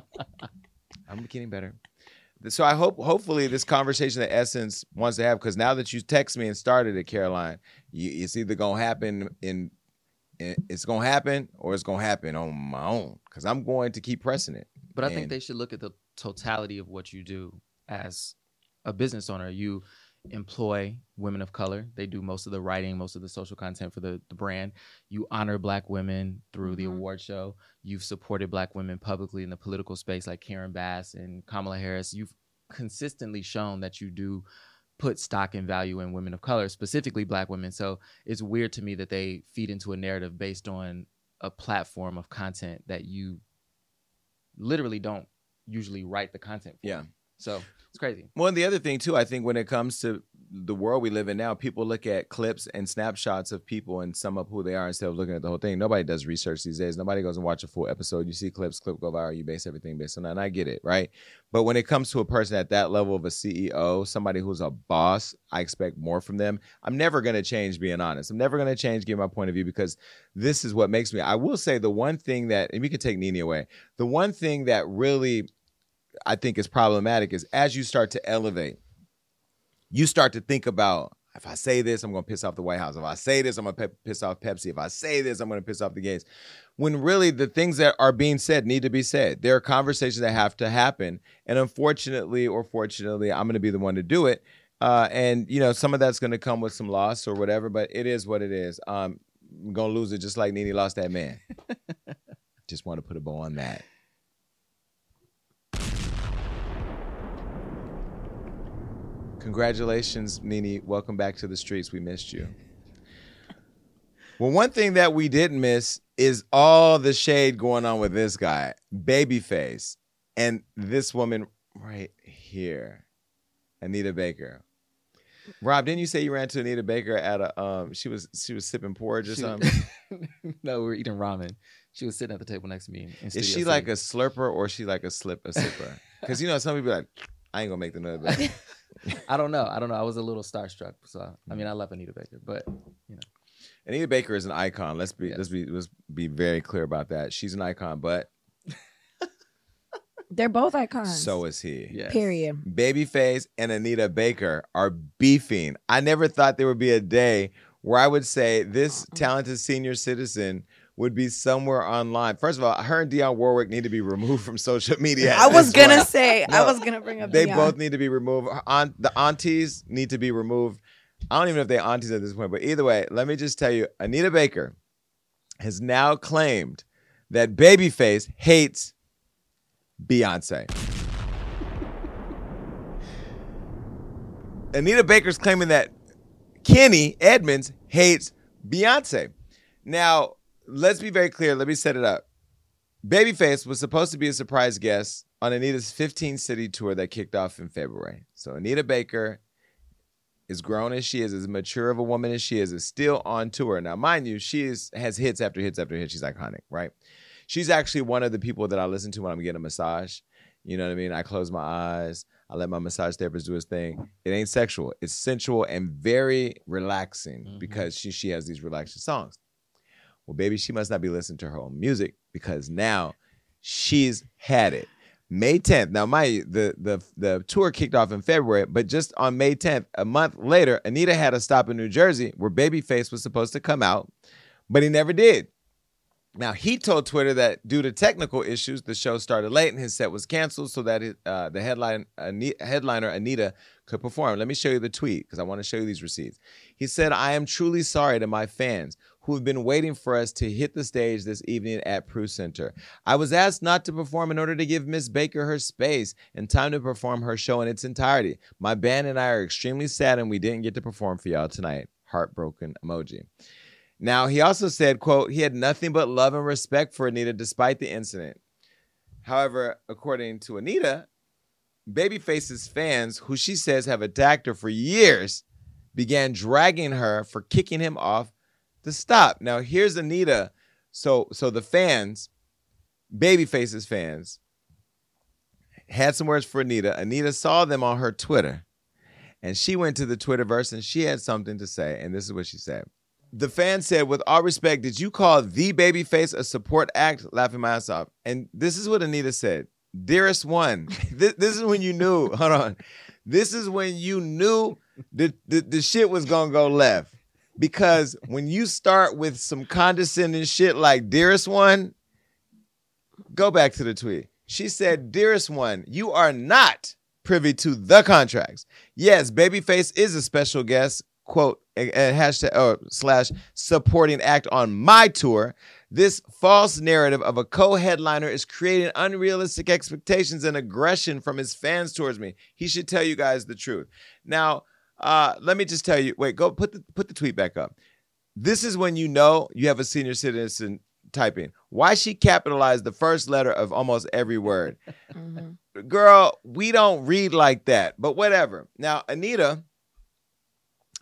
I'm getting better. So I hope, hopefully, this conversation that Essence wants to have, because now that you text me and started it, Caroline, you, it's either gonna happen in, in, it's gonna happen, or it's gonna happen on my own, because I'm going to keep pressing it. But I and, think they should look at the totality of what you do as a business owner. You employ women of color. They do most of the writing, most of the social content for the, the brand. You honor black women through the award show. You've supported black women publicly in the political space, like Karen Bass and Kamala Harris. You've consistently shown that you do put stock and value in women of color, specifically black women. So it's weird to me that they feed into a narrative based on a platform of content that you literally don't usually write the content for. Yeah. So it's crazy. Well, and the other thing too, I think when it comes to the world we live in now, people look at clips and snapshots of people and sum up who they are instead of looking at the whole thing. Nobody does research these days. Nobody goes and watch a full episode. You see clips, clip go viral. You base everything based on that. And I get it, right? But when it comes to a person at that level of a C E O, somebody who's a boss, I expect more from them. I'm never going to change being honest. I'm never going to change giving my point of view because this is what makes me. I will say the one thing that, and we can take Nene away, the one thing that really I think is problematic is as you start to elevate, you start to think about, if I say this, I'm going to piss off the White House. If I say this, I'm going to pe- piss off Pepsi. If I say this, I'm going to piss off the gays. When really the things that are being said need to be said. There are conversations that have to happen. And unfortunately or fortunately, I'm going to be the one to do it. Uh, and, you know, some of that's going to come with some loss or whatever, but it is what it is. Um, I'm going to lose it just like Nene lost that man. Just want to put a bow on that. Congratulations, Nene. Welcome back to the streets. We missed you. Well, one thing that we didn't miss is all the shade going on with this guy, Babyface, and this woman right here, Anita Baker. Rob, didn't you say you ran to Anita Baker at a um? She was she was sipping porridge or She- something. No, we were eating ramen. She was sitting at the table next to me. in Is Studio she C. like a slurper or is she like a slip a sipper? Because you know some people are like, I ain't gonna make the noise. But I don't know. I don't know. I was a little starstruck. So I mean, I love Anita Baker, but you know, Anita Baker is an icon. Let's be Yes. let's be let's be very clear about that. She's an icon, but They're both icons. so is he. yes. Period. Babyface and Anita Baker are beefing. I never thought there would be a day where I would say this talented senior citizen would be somewhere online. First of all, her and Dionne Warwick need to be removed from social media. at I was this gonna point. say. No. I was gonna bring up. They Dionne. both need to be removed. Her aunt, the aunties need to be removed. I don't even know if they're aunties at this point, but either way, let me just tell you, Anita Baker has now claimed that Babyface hates Beyonce. Anita Baker's claiming that Kenny Edmonds hates Beyonce. Now, let's be very clear. Let me set it up. Babyface was supposed to be a surprise guest on Anita's fifteen-city tour that kicked off in February. So Anita Baker, as grown as she is, as mature of a woman as she is, is still on tour. Now, mind you, she is, has hits after hits after hits. She's iconic, right? She's actually one of the people that I listen to when I'm getting a massage. You know what I mean? I close my eyes. I let my massage therapist do his thing. It ain't sexual. It's sensual and very relaxing Mhm. because she she has these relaxing songs. Well, baby, she must not be listening to her own music because now she's had it. May tenth. Now, my the the the tour kicked off in February, but just on May tenth, a month later, Anita had a stop in New Jersey where Babyface was supposed to come out, but he never did. Now, he told Twitter that due to technical issues, the show started late and his set was canceled so that it, uh, the headline, Anita, headliner Anita could perform. Let me show you the tweet because I want to show you these receipts. He said, I am truly sorry to my fans who have been waiting for us to hit the stage this evening at Prue Center. I was asked not to perform in order to give Miss Baker her space and time to perform her show in its entirety. My band and I are extremely sad and we didn't get to perform for y'all tonight. Heartbroken emoji. Now, he also said, quote, he had nothing but love and respect for Anita despite the incident. However, according to Anita, Babyface's fans, who she says have attacked her for years, began dragging her for kicking him off the stop. Now, here's Anita. So, so the fans, Babyface's fans, had some words for Anita. Anita saw them on her Twitter, and she went to the Twitterverse, and she had something to say, and this is what she said. The fan said, with all respect, did you call the Babyface a support act? Laughing my ass off. And this is what Anita said. Dearest one, this, this is when you knew, hold on. This is when you knew the, the, the shit was going to go left. Because when you start with some condescending shit like dearest one, go back to the tweet. She said, dearest one, you are not privy to the contracts. Yes, Babyface is a special guest, quote, a, a hashtag or slash supporting act on my tour. This false narrative of a co-headliner is creating unrealistic expectations and aggression from his fans towards me. He should tell you guys the truth. Now, uh, let me just tell you, wait, go put the put the tweet back up. This is when you know you have a senior citizen typing. Why she capitalized the first letter of almost every word. Mhm. Girl, we don't read like that, but whatever. Now, Anita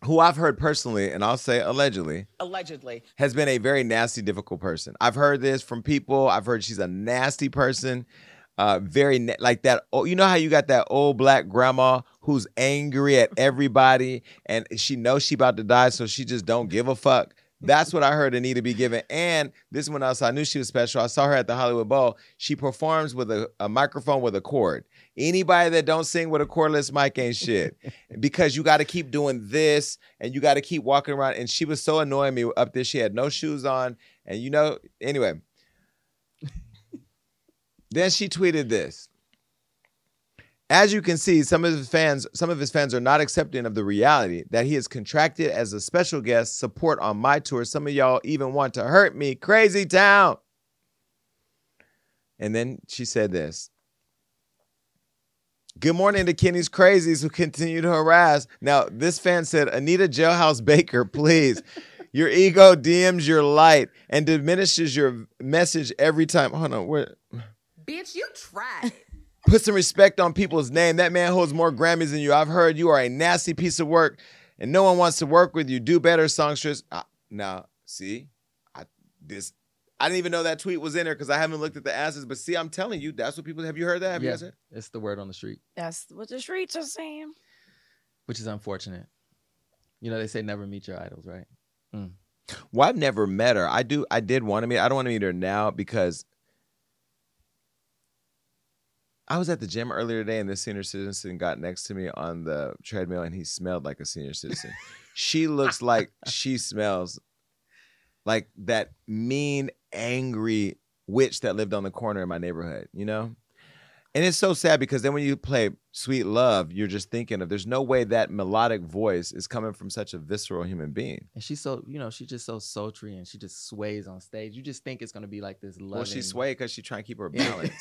who I've heard personally, and I'll say allegedly, Allegedly. has been a very nasty, difficult person. I've heard this from people. I've heard she's a nasty person. Uh, very na- like that. Oh, you know how you got that old black grandma who's angry at everybody, and she knows she about to die, so she just don't give a fuck. That's what I heard Anita be given. And this one else, I knew she was special. I saw her at the Hollywood Bowl. She performs with a, a microphone with a cord. Anybody that don't sing with a cordless mic ain't shit. Because you got to keep doing this, and you got to keep walking around. And she was so annoying me up there. She had no shoes on. And you know, anyway. Then she tweeted this. As you can see, some of his fans, some of his fans are not accepting of the reality that he is contracted as a special guest support on my tour. Some of y'all even want to hurt me. Crazy town. And then she said this. Good morning to Kenny's crazies who continue to harass. Now, this fan said, Anita Jailhouse Baker, please. Your ego D Ms your light and diminishes your message every time. Hold on, where? Bitch, you tried. Put some respect on people's name. That man holds more Grammys than you. I've heard you are a nasty piece of work, and no one wants to work with you. Do better, songstress. Uh, now, see, I this I didn't even know that tweet was in there because I haven't looked at the answers. But see, I'm telling you, that's what people have. You heard that? Have yeah, you guys heard? it's the word on the street, That's what the streets are saying. which is unfortunate. You know, they say never meet your idols, right? Mm. Well, I've never met her. I do. I did want to meet. I don't want to meet her now because I was at the gym earlier today, and this senior citizen got next to me on the treadmill, and he smelled like a senior citizen. She looks like she smells like that mean, angry witch that lived on the corner in my neighborhood, you know? And it's so sad because then when you play Sweet Love, you're just thinking of there's no way that melodic voice is coming from such a visceral human being. And she's so, you know, she's just so sultry and she just sways on stage. You just think it's going to be like this loving. Well, she swayed because she's trying to keep her balance.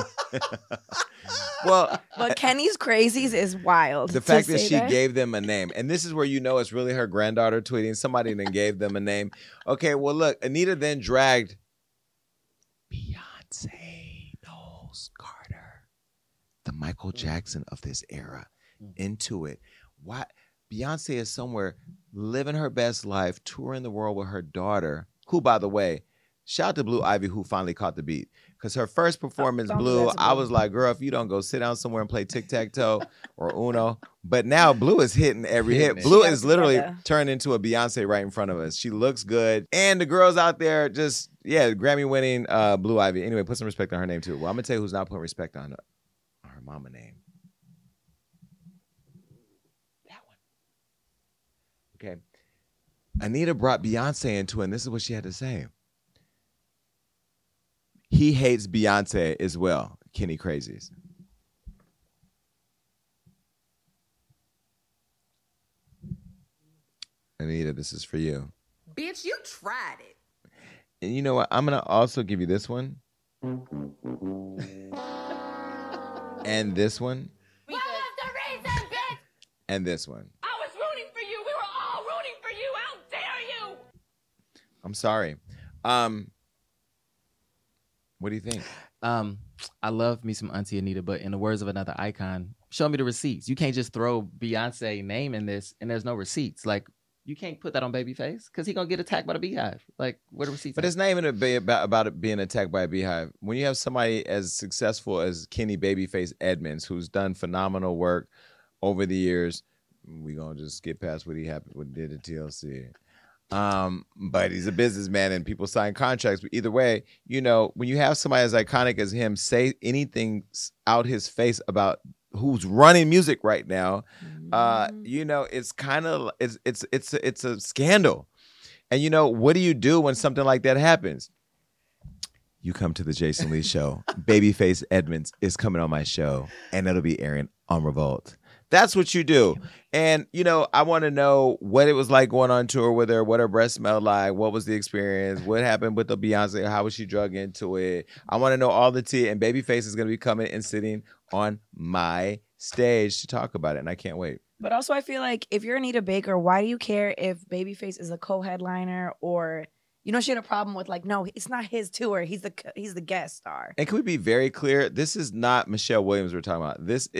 Well, But Kenny's crazies is wild. the to fact that say she gave them a name, and this is where you know it's really her granddaughter tweeting. Somebody then gave them a name. Okay, well, look, Anita then dragged Beyonce Knowles Carter, the Michael Jackson of this era, into it. Why? Beyonce is somewhere living her best life, touring the world with her daughter, who, by the way, shout out to Blue Ivy, who finally caught the beat. Because her first performance, don't do Blue, that to I Blue. was like, girl, if you don't go sit down somewhere and play tic-tac-toe or Uno. But now Blue is hitting every Hitting hit. it. Blue She got is it literally together. turned into a Beyonce right in front of us. She looks good. And the girls out there just, yeah, Grammy-winning uh, Blue Ivy. Anyway, put some respect on her name, too. Well, I'm going to tell you who's not putting respect on her, on her mama name. That one. Okay. Anita brought Beyonce into it, and this is what she had to say. He hates Beyonce as well, Kenny Crazies. Anita, this is for you. Bitch, you tried it. And you know what? I'm going to also give you this one. And this one. What was the reason, bitch? And this one. I was rooting for you. We were all rooting for you. How dare you? I'm sorry. Um, what do you think? Um, I love me some Auntie Anita, but in the words of another icon, show me the receipts. You can't just throw Beyonce name in this and there's no receipts. Like, you can't put that on Babyface because he's going to get attacked by the Beehive. Like, where the receipts But at? it's not even a be about, about it being attacked by a beehive. When you have somebody as successful as Kenny Babyface Edmonds, who's done phenomenal work over the years, we gonna just skip past what he happened, what he did at T L C. Um, but he's a businessman and people sign contracts. But either way, you know, when you have somebody as iconic as him say anything out his face about who's running music right now, uh, you know, it's kind of it's it's it's it's a scandal. And you know, what do you do when something like that happens? You come to the Jason Lee show. Babyface Edmonds is coming on my show, and it'll be airing on Revolt. That's what you do. And, you know, I want to know what it was like going on tour with her, what her breath smelled like, what was the experience, what happened with the Beyonce, how was she drug into it. I want to know all the tea, and Babyface is going to be coming and sitting on my stage to talk about it, and I can't wait. But also, I feel like if you're Anita Baker, why do you care if Babyface is a co-headliner or, you know, she had a problem with like, no, it's not his tour. He's the he's the guest star. And can we be very clear? This is not Michelle Williams we're talking about. This is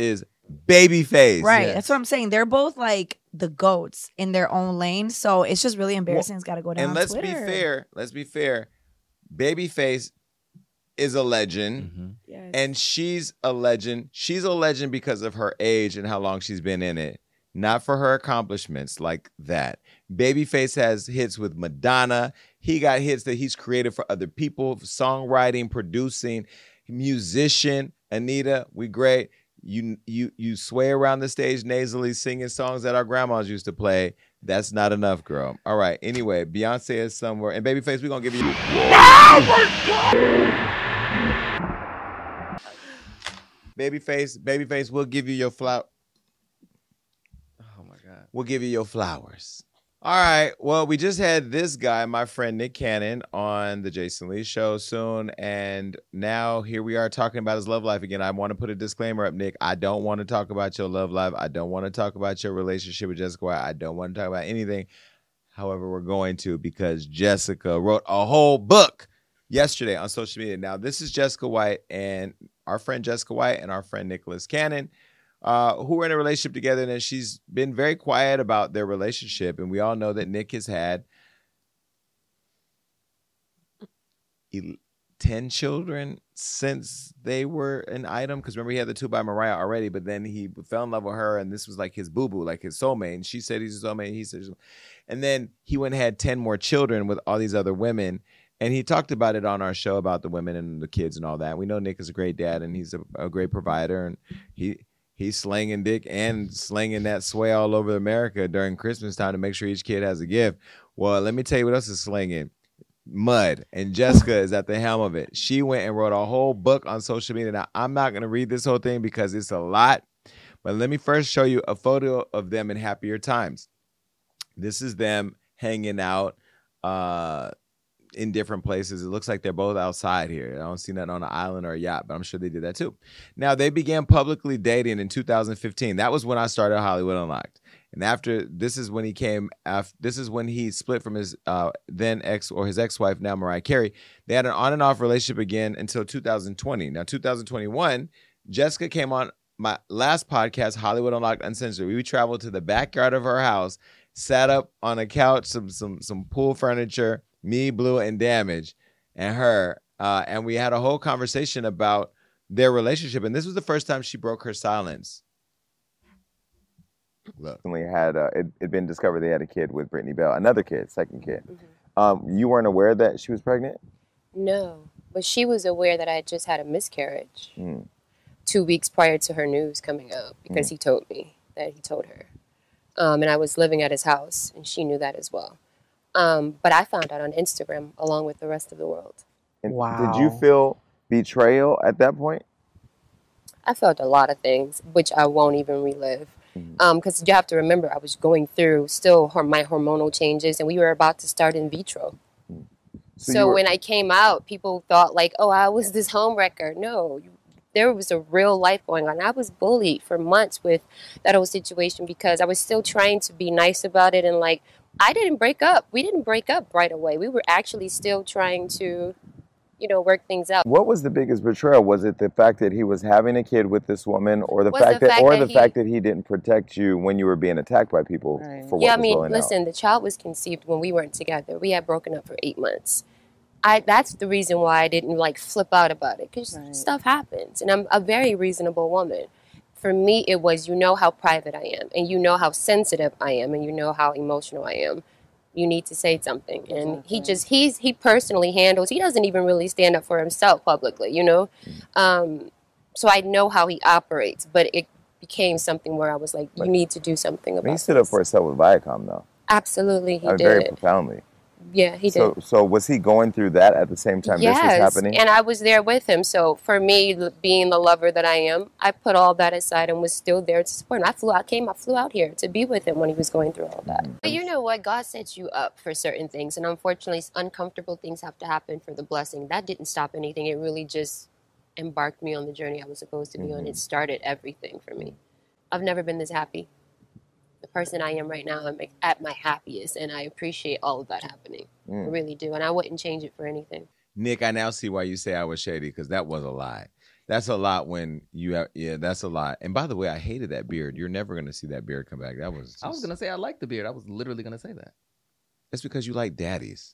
Babyface. Right. Yes. That's what I'm saying. They're both like the goats in their own lane. So it's just really embarrassing. Well, It's got to go down And let's Twitter. be fair. Let's be fair. Babyface is a legend. Mm-hmm. Yes. And she's a legend. She's a legend because of her age and how long she's been in it. Not for her accomplishments like that. Babyface has hits with Madonna. He got hits that he's created for other people, songwriting, producing, musician. Anita, we great. You you you sway around the stage nasally singing songs that our grandmas used to play. That's not enough, girl. All right. Anyway, Beyonce is somewhere. And Babyface, we're going to give you... Babyface, Babyface, we'll give you your flower. Oh my God. We'll give you your flowers. All right. Well, we just had this guy, my friend Nick Cannon, on the Jason Lee Show soon. And now here we are talking about his love life again. I want to put a disclaimer up, Nick. I don't want to talk about your love life. I don't want to talk about your relationship with Jessica White. I don't want to talk about anything. However, we're going to because Jessica wrote a whole book yesterday on social media. Now, this is Jessica White and our friend Jessica White and our friend Nicholas Cannon. Uh, who are in a relationship together, and she's been very quiet about their relationship. And we all know that Nick has had ten children since they were an item. Because remember, he had the two by Mariah already, but then he fell in love with her, and this was like his boo-boo, like his soulmate. And she said he's his soulmate, and he said, and then he went and had ten more children with all these other women. And he talked about it on our show about the women and the kids and all that. We know Nick is a great dad, and he's a, a great provider, and he... He's slinging dick and slinging that sway all over America during Christmas time to make sure each kid has a gift. Well, let me tell you what else is slinging. Mud. And Jessica is at the helm of it. She went and wrote a whole book on social media. Now, I'm not going to read this whole thing because it's a lot. But let me first show you a photo of them in happier times. This is them hanging out uh, in different places. It looks like they're both outside here. I don't see nothing on an island or a yacht, but I'm sure they did that too. Now, they began publicly dating in two thousand fifteen. That was when I started Hollywood Unlocked. And after, this is when he came, after, this is when he split from his uh, then ex or his ex-wife, now Mariah Carey. They had an on and off relationship again until two thousand twenty. Now, two thousand twenty-one, Jessica came on my last podcast, Hollywood Unlocked Uncensored. We traveled to the backyard of her house, sat up on a couch, some some some pool furniture, me, Blue, and Damage, and her. Uh, and we had a whole conversation about their relationship. And this was the first time she broke her silence. Look. Had uh, it had been discovered they had a kid with Brittany Bell, another kid, second kid. Mm-hmm. Um, you weren't aware that she was pregnant? No, but she was aware that I had just had a miscarriage Mm. two weeks prior to her news coming out because Mm. he told me that he told her. Um, and I was living at his house, and she knew that as well. Um, but I found out on Instagram along with the rest of the world. And Wow. Did you feel betrayal at that point? I felt a lot of things, which I won't even relive. Because um, you have to remember, I was going through still hor- my hormonal changes, and we were about to start in vitro. So, So, you were- when I came out, people thought like, oh, I was this homewrecker. No, you, there was a real life going on. I was bullied for months with that whole situation because I was still trying to be nice about it. And like, I didn't break up. We didn't break up right away. We were actually still trying to, you know, work things out. What was the biggest betrayal? Was it the fact that he was having a kid with this woman, or the Was fact the that, fact or that the he- fact that he didn't protect you when you were being attacked by people Right. for what Yeah, I was mean, going listen, the child was conceived when we weren't together. We had broken up for eight months. I that's the reason why I didn't like flip out about it, because Right. stuff happens, and I'm a very reasonable woman. For me, it was, you know how private I am, and you know how sensitive I am, and you know how emotional I am. You need to say something, and he Exactly. just he's he personally handles. He doesn't even really stand up for himself publicly, you know. Um, so I know how he operates, but it became something where I was like, you need to do something I about mean, he stood up this. for himself with Viacom, though. Absolutely, he Uh, did. very profoundly. Yeah, he did. So, so was he going through that at the same time this was happening? and I was there with him. So for me, l- being the lover that I am, I put all that aside and was still there to support him. I flew out, came, I flew out here to be with him when he was going through all that. But you know what? God sets you up for certain things, and unfortunately, uncomfortable things have to happen for the blessing. That didn't stop anything. It really just embarked me on the journey I was supposed to be on. It started everything for me. I've never been this happy. The person I am right now, I'm at my happiest, and I appreciate all of that happening. I really do, and I wouldn't change it for anything. Nick, I now see why you say I was shady, because that was a lie. That's a lot when you have, yeah, that's a lot. And by the way, I hated that beard. You're never going to see that beard come back. That was just, I was going to say I like the beard. I was literally going to say that. It's because you like daddies.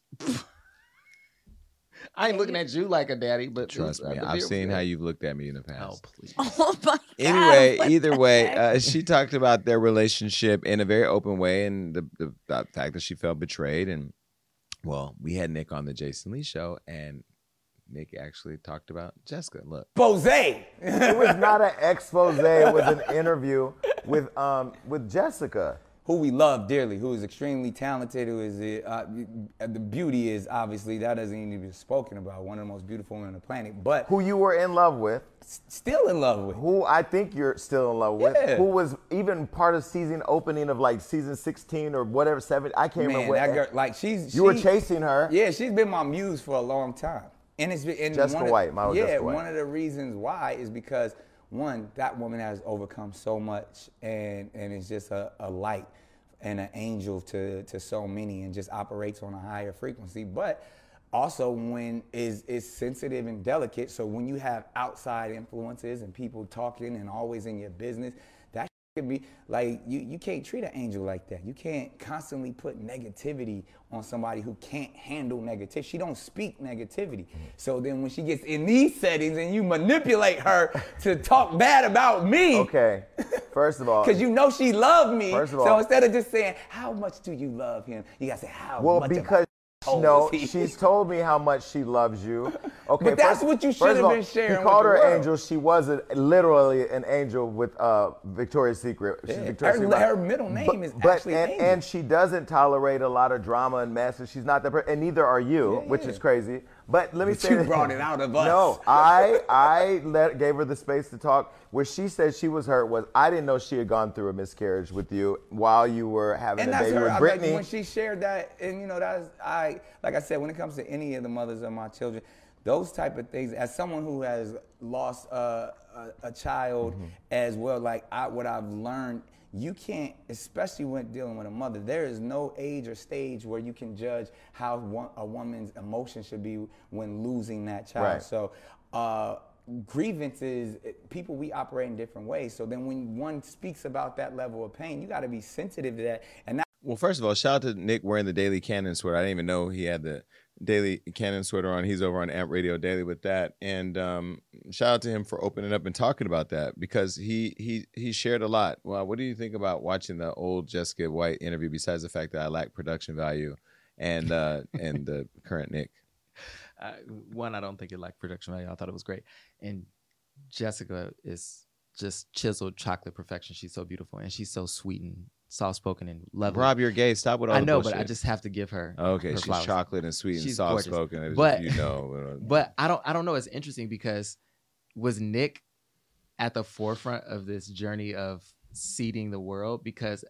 I ain't looking at you like a daddy, but Trust uh, me. the I've beard seen was how good. you've looked at me in the past. Oh, please. Oh my God. Anyway, what either the way, heck? uh, she talked about their relationship in a very open way and the, the, the fact that she felt betrayed. And, well, we had Nick on the Jason Lee show, and Nick actually talked about Jessica. Look. Expose. It was not an expose. It was an interview with um with Jessica. Who we love dearly, who is extremely talented, who is uh, the beauty is obviously that doesn't even be spoken about. One of the most beautiful women on the planet, but Who you were in love with. s- still in love with. Who I think you're still in love with. Yeah. Who was even part of season opening of like season sixteen or whatever, seven. I can't Man, remember what. that girl, like she's you were she- chasing her. Yeah, she's been my muse for a long time, and it's been and Jessica one of- White, my yeah, Jessica White. one of the reasons why is because one, that woman has overcome so much, and and it's just a, a light and an angel to to so many, and just operates on a higher frequency, but also when is is sensitive and delicate. So when you have outside influences and people talking and always in your business, that could be like you you can't treat an angel like that. You can't constantly put negativity on somebody who can't handle negativity. She don't speak negativity. So then when she gets in these settings and you manipulate her to talk bad about me, Okay. First of all, because you know she loved me. First of so all- instead of just saying, how much do you love him? You gotta say, how well, much of a because hoe no, is he? she's told me how much she loves you. Okay, But that's first- what you first should of have all, been sharing He called with her the world. angel. She was a, literally an angel with uh, Victoria's Secret. She's Yeah, Victoria's her- Secret. her middle name but, is but, actually and, Angel. and she doesn't tolerate a lot of drama and mess. And she's not that person, and neither are you, Yeah, which yeah. is crazy. But let me But say you this. brought it out of us. No, I I let gave her the space to talk. Where she said she was hurt was I didn't know she had gone through a miscarriage with you while you were having And a that's baby her. with I Brittany. like when she shared that, and you know, that's I. Like I said, when it comes to any of the mothers of my children, those type of things. As someone who has lost uh, a, a child Mm-hmm. as well, like I, what I've learned, you can't, especially when dealing with a mother. There is no age or stage where you can judge how one, a woman's emotion should be when losing that child. Right. So. Uh, grievances, people, we operate in different ways. So then when one speaks about that level of pain, you got to be sensitive to that. And that, Well, first of all, shout out to Nick wearing the Daily Cannon sweater. I didn't even know he had the Daily Cannon sweater on. He's over on Amp Radio Daily with that. And um, shout out to him for opening up and talking about that because he he he shared a lot. Well, what do you think about watching the old Jessica White interview besides the fact that I lack production value and uh, and the current Nick? Uh, one, I don't think it lacked production value. I thought it was great. And Jessica is just chiseled chocolate perfection. She's so beautiful, and she's so sweet and soft-spoken and lovely. Rob, you're gay. Stop with all I the know, but bullshit. I just have to give her. Okay, her she's flowers. chocolate and sweet and She's soft gorgeous. spoken. But you know, But I don't. I don't know. It's interesting because was Nick at the forefront of this journey of seeding the world? Because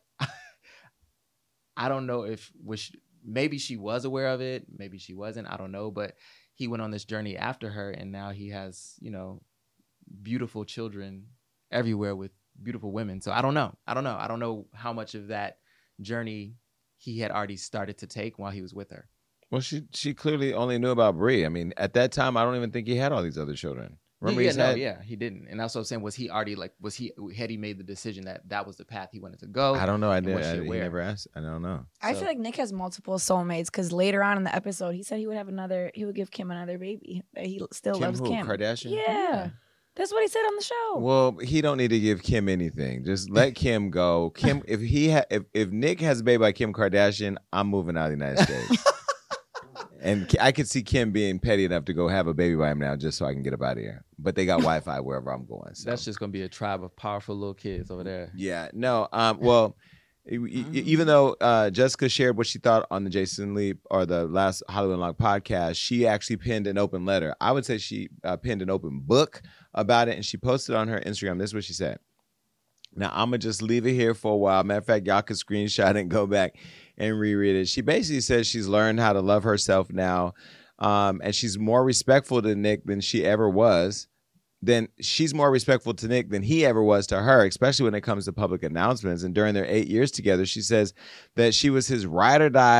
I don't know if was she, maybe she was aware of it, maybe she wasn't. I don't know, but he went on this journey after her, and now he has, you know, beautiful children everywhere with beautiful women. So I don't know. I don't know. I don't know how much of that journey he had already started to take while he was with her. well, she she clearly only knew about Brie. I mean, at that time, I don't even think he had all these other children. Remember, yeah, he's no, had, yeah, he didn't. And that's what I'm saying. Was he already like? Was he had he made the decision that that was the path he wanted to go? I don't know. I And didn't. was I, she he aware? never asked. I don't know. I So- feel like Nick has multiple soulmates because later on in the episode, he said he would have another, he would give Kim another baby. That he still Kim loves who? Kim. Kardashian? Yeah. That's what he said on the show. Well, he don't need to give Kim anything. Just let Kim go. Kim, if he ha- if if Nick has a baby by Kim Kardashian, I'm moving out of the United States. And Ki- I could see Kim being petty enough to go have a baby by him now, just so I can get up out of here. But they got Wi-Fi wherever I'm going. So. That's just gonna be a tribe of powerful little kids over there. Yeah, no. Um, well, e- e- even though uh, Jessica shared what she thought on the Jason Lee or the last Hollywood Unlocked podcast, she actually penned an open letter. I would say she uh, penned an open book about it, and she posted on her Instagram. This is what she said. Now, I'm going to just leave it here for a while. Matter of fact, y'all can screenshot it and go back and reread it. She basically says she's learned how to love herself now, um, and she's more respectful to Nick than she ever was. Then she's more respectful to Nick than he ever was to her, especially when it comes to public announcements. And during their eight years together, she says that she was his ride or die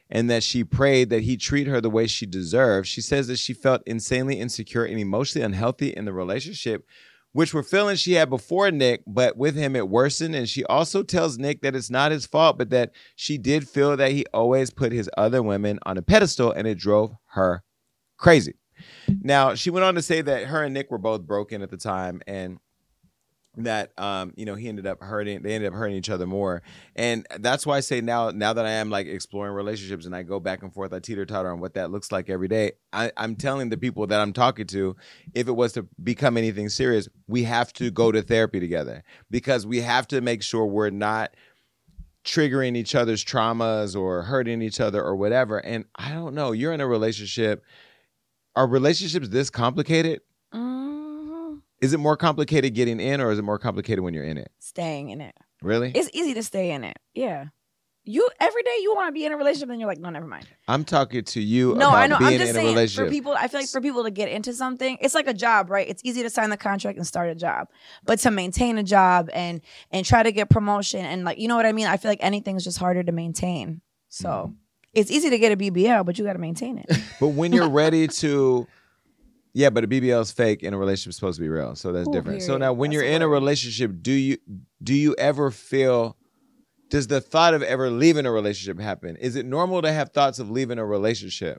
and that she prayed that he treat her the way she deserved. She says that she felt insanely insecure and emotionally unhealthy in the relationship, which were feelings she had before Nick, but with him it worsened. And she also tells Nick that it's not his fault, but that she did feel that he always put his other women on a pedestal, and it drove her crazy. Now, she went on to say that her and Nick were both broken at the time, and that um you know he ended up hurting they ended up hurting each other more. And that's why I say now now that I am like exploring relationships and I go back and forth, I teeter-totter on what that looks like every day. I, I'm telling the people that I'm talking to, if it was to become anything serious, we have to go to therapy together, because we have to make sure we're not triggering each other's traumas or hurting each other or whatever. And I don't know, you're in a relationship. Are relationships this complicated? Mm-hmm. Is it more complicated getting in, or is it more complicated when you're in it? Staying in it. Really? It's easy to stay in it. Yeah. You every day you want to be in a relationship, and you're like, no, never mind. I'm talking to you No, about I know. being I'm just in a saying, relationship. for people, I feel like for people to get into something, it's like a job, right? It's easy to sign the contract and start a job, but to maintain a job and and try to get promotion and like, you know what I mean? I feel like anything's just harder to maintain. So Mm-hmm. it's easy to get a B B L, but you got to maintain it. But when you're ready to, yeah, but a B B L is fake and a relationship is supposed to be real, so that's Ooh, different. So period. now, when That's you're a in a word. relationship, do you do you ever feel? Does the thought of ever leaving a relationship happen? Is it normal to have thoughts of leaving a relationship,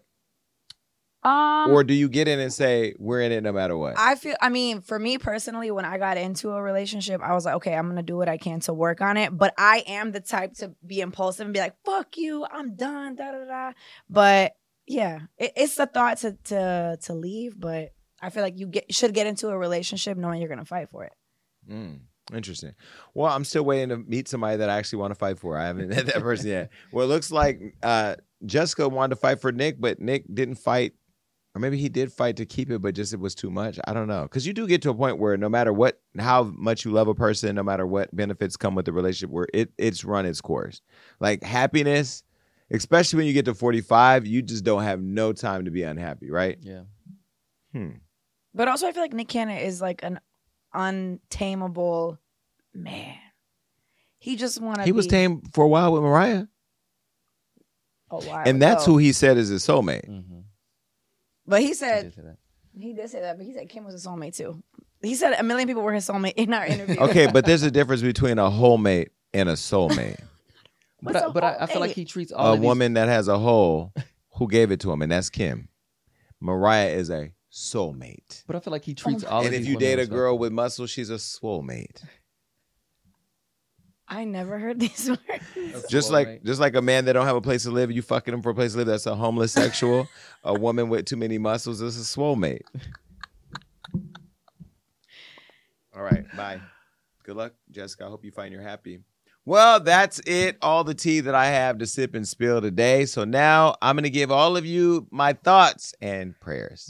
Um, or do you get in and say we're in it no matter what? I feel, I mean, for me personally, when I got into a relationship, I was like, okay, I'm going to do what I can to work on it. But I am the type to be impulsive and be like, fuck you, I'm done, da da da. But yeah, it, it's the thought to, to, to leave. But I feel like you get, should get into a relationship knowing you're going to fight for it. Mm, interesting. Well, I'm still waiting to meet somebody that I actually want to fight for. I haven't met that person yet. Well, it looks like uh, Jessica wanted to fight for Nick, but Nick didn't fight. Or maybe he did fight to keep it, but just it was too much. I don't know. Because you do get to a point where no matter what, how much you love a person, no matter what benefits come with the relationship, where it it's run its course. Like happiness, especially when you get to forty-five, you just don't have no time to be unhappy, right? Yeah. Hmm. But also, I feel like Nick Cannon is like an untamable man. He just want to He was tame for a while with Mariah. a while And that's ago. who he said is his soulmate. Mm-hmm. But he He said, did say that. he did say that, but he said Kim was his soulmate too. He said a million people were his soulmate in our interview. Okay, but there's a difference between a whole mate and a soulmate. But What's I, a but I, I feel like soulmate? he treats all A of these- woman that has a hole who gave it to him, and that's Kim. Mariah is a soulmate. But I feel like he treats all And of if these you women date a respectfully. girl with muscle, she's a swole-mate. I never heard these words. Just like just like a man that don't have a place to live, you fucking him for a place to live. That's a homeless sexual. A woman with too many muscles is a swole-mate. All right, bye. Good luck, Jessica. I hope you find you're happy. Well, that's it. All the tea that I have to sip and spill today. So now I'm going to give all of you my thoughts and prayers.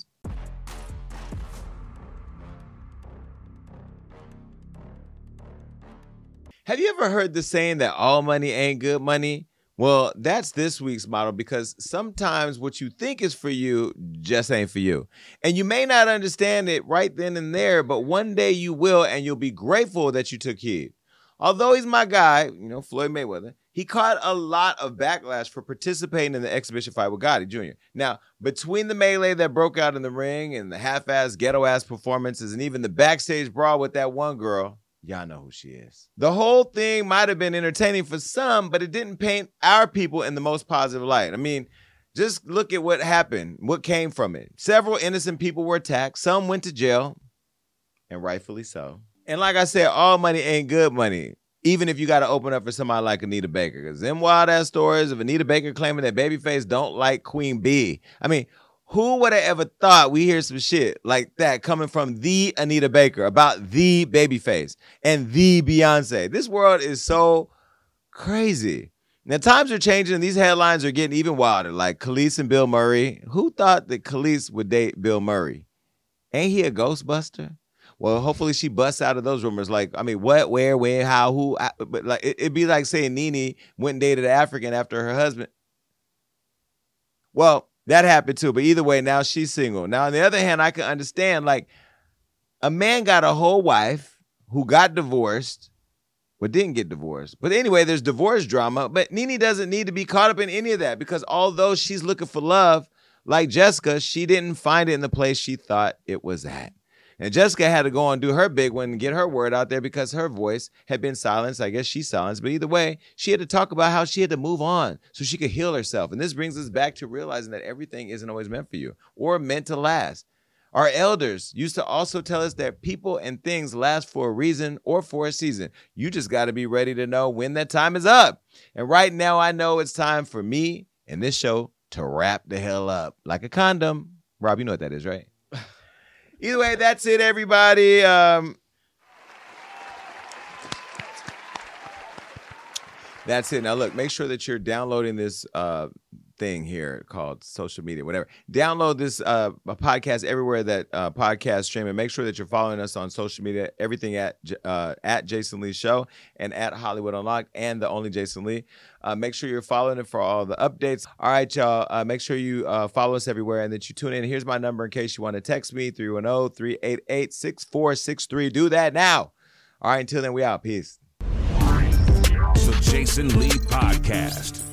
Have you ever heard the saying that all money ain't good money? Well, that's this week's motto, because sometimes what you think is for you just ain't for you. And you may not understand it right then and there, but one day you will, and you'll be grateful that you took heed. Although he's my guy, you know, Floyd Mayweather, he caught a lot of backlash for participating in the exhibition fight with Gotti Junior Now, between the melee that broke out in the ring and the half-ass, ghetto-ass performances and even the backstage brawl with that one girl, y'all know who she is. The whole thing might have been entertaining for some, but it didn't paint our people in the most positive light. I mean, just look at what happened, what came from it. Several innocent people were attacked. Some went to jail, and rightfully so. And like I said, all money ain't good money, even if you got to open up for somebody like Anita Baker. Because them wild-ass stories of Anita Baker claiming that Babyface don't like Queen Bee. I mean, who would have ever thought we hear some shit like that coming from the Anita Baker about the Babyface and the Beyonce? This world is so crazy. Now, times are changing and these headlines are getting even wilder, like Khalees and Bill Murray. Who thought that Khalees would date Bill Murray? Ain't he a Ghostbuster? Well, hopefully she busts out of those rumors. Like, I mean, what, where, when, how, who? I, but like, it, it'd be like saying Nene went and dated an African after her husband. Well, that happened too. But either way, now she's single. Now, on the other hand, I can understand, like, a man got a whole wife who got divorced, Well, didn't get divorced. But anyway, there's divorce drama. But Nene doesn't need to be caught up in any of that because although she's looking for love, like Jessica, she didn't find it in the place she thought it was at. And Jessica had to go and do her big one and get her word out there because her voice had been silenced. I guess she's silenced. But either way, she had to talk about how she had to move on so she could heal herself. And this brings us back to realizing that everything isn't always meant for you or meant to last. Our elders used to also tell us that people and things last for a reason or for a season. You just got to be ready to know when that time is up. And right now, I know it's time for me and this show to wrap the hell up like a condom. Rob, you know what that is, right? Either way, that's it, everybody. Um, that's it. Now, look, make sure that you're downloading this uh, thing here called social media, whatever. Download this uh, podcast everywhere that uh, podcast stream, and make sure that you're following us on social media. Everything at uh, at Jason Lee Show and at Hollywood Unlocked and the Only Jason Lee. Uh, make sure you're following it for all the updates. All right, y'all. Uh, make sure you uh, follow us everywhere and that you tune in. Here's my number in case you want to text me: three one zero, three eight eight, six four six three. Do that now. All right. Until then, we out. Peace. The Jason Lee Podcast.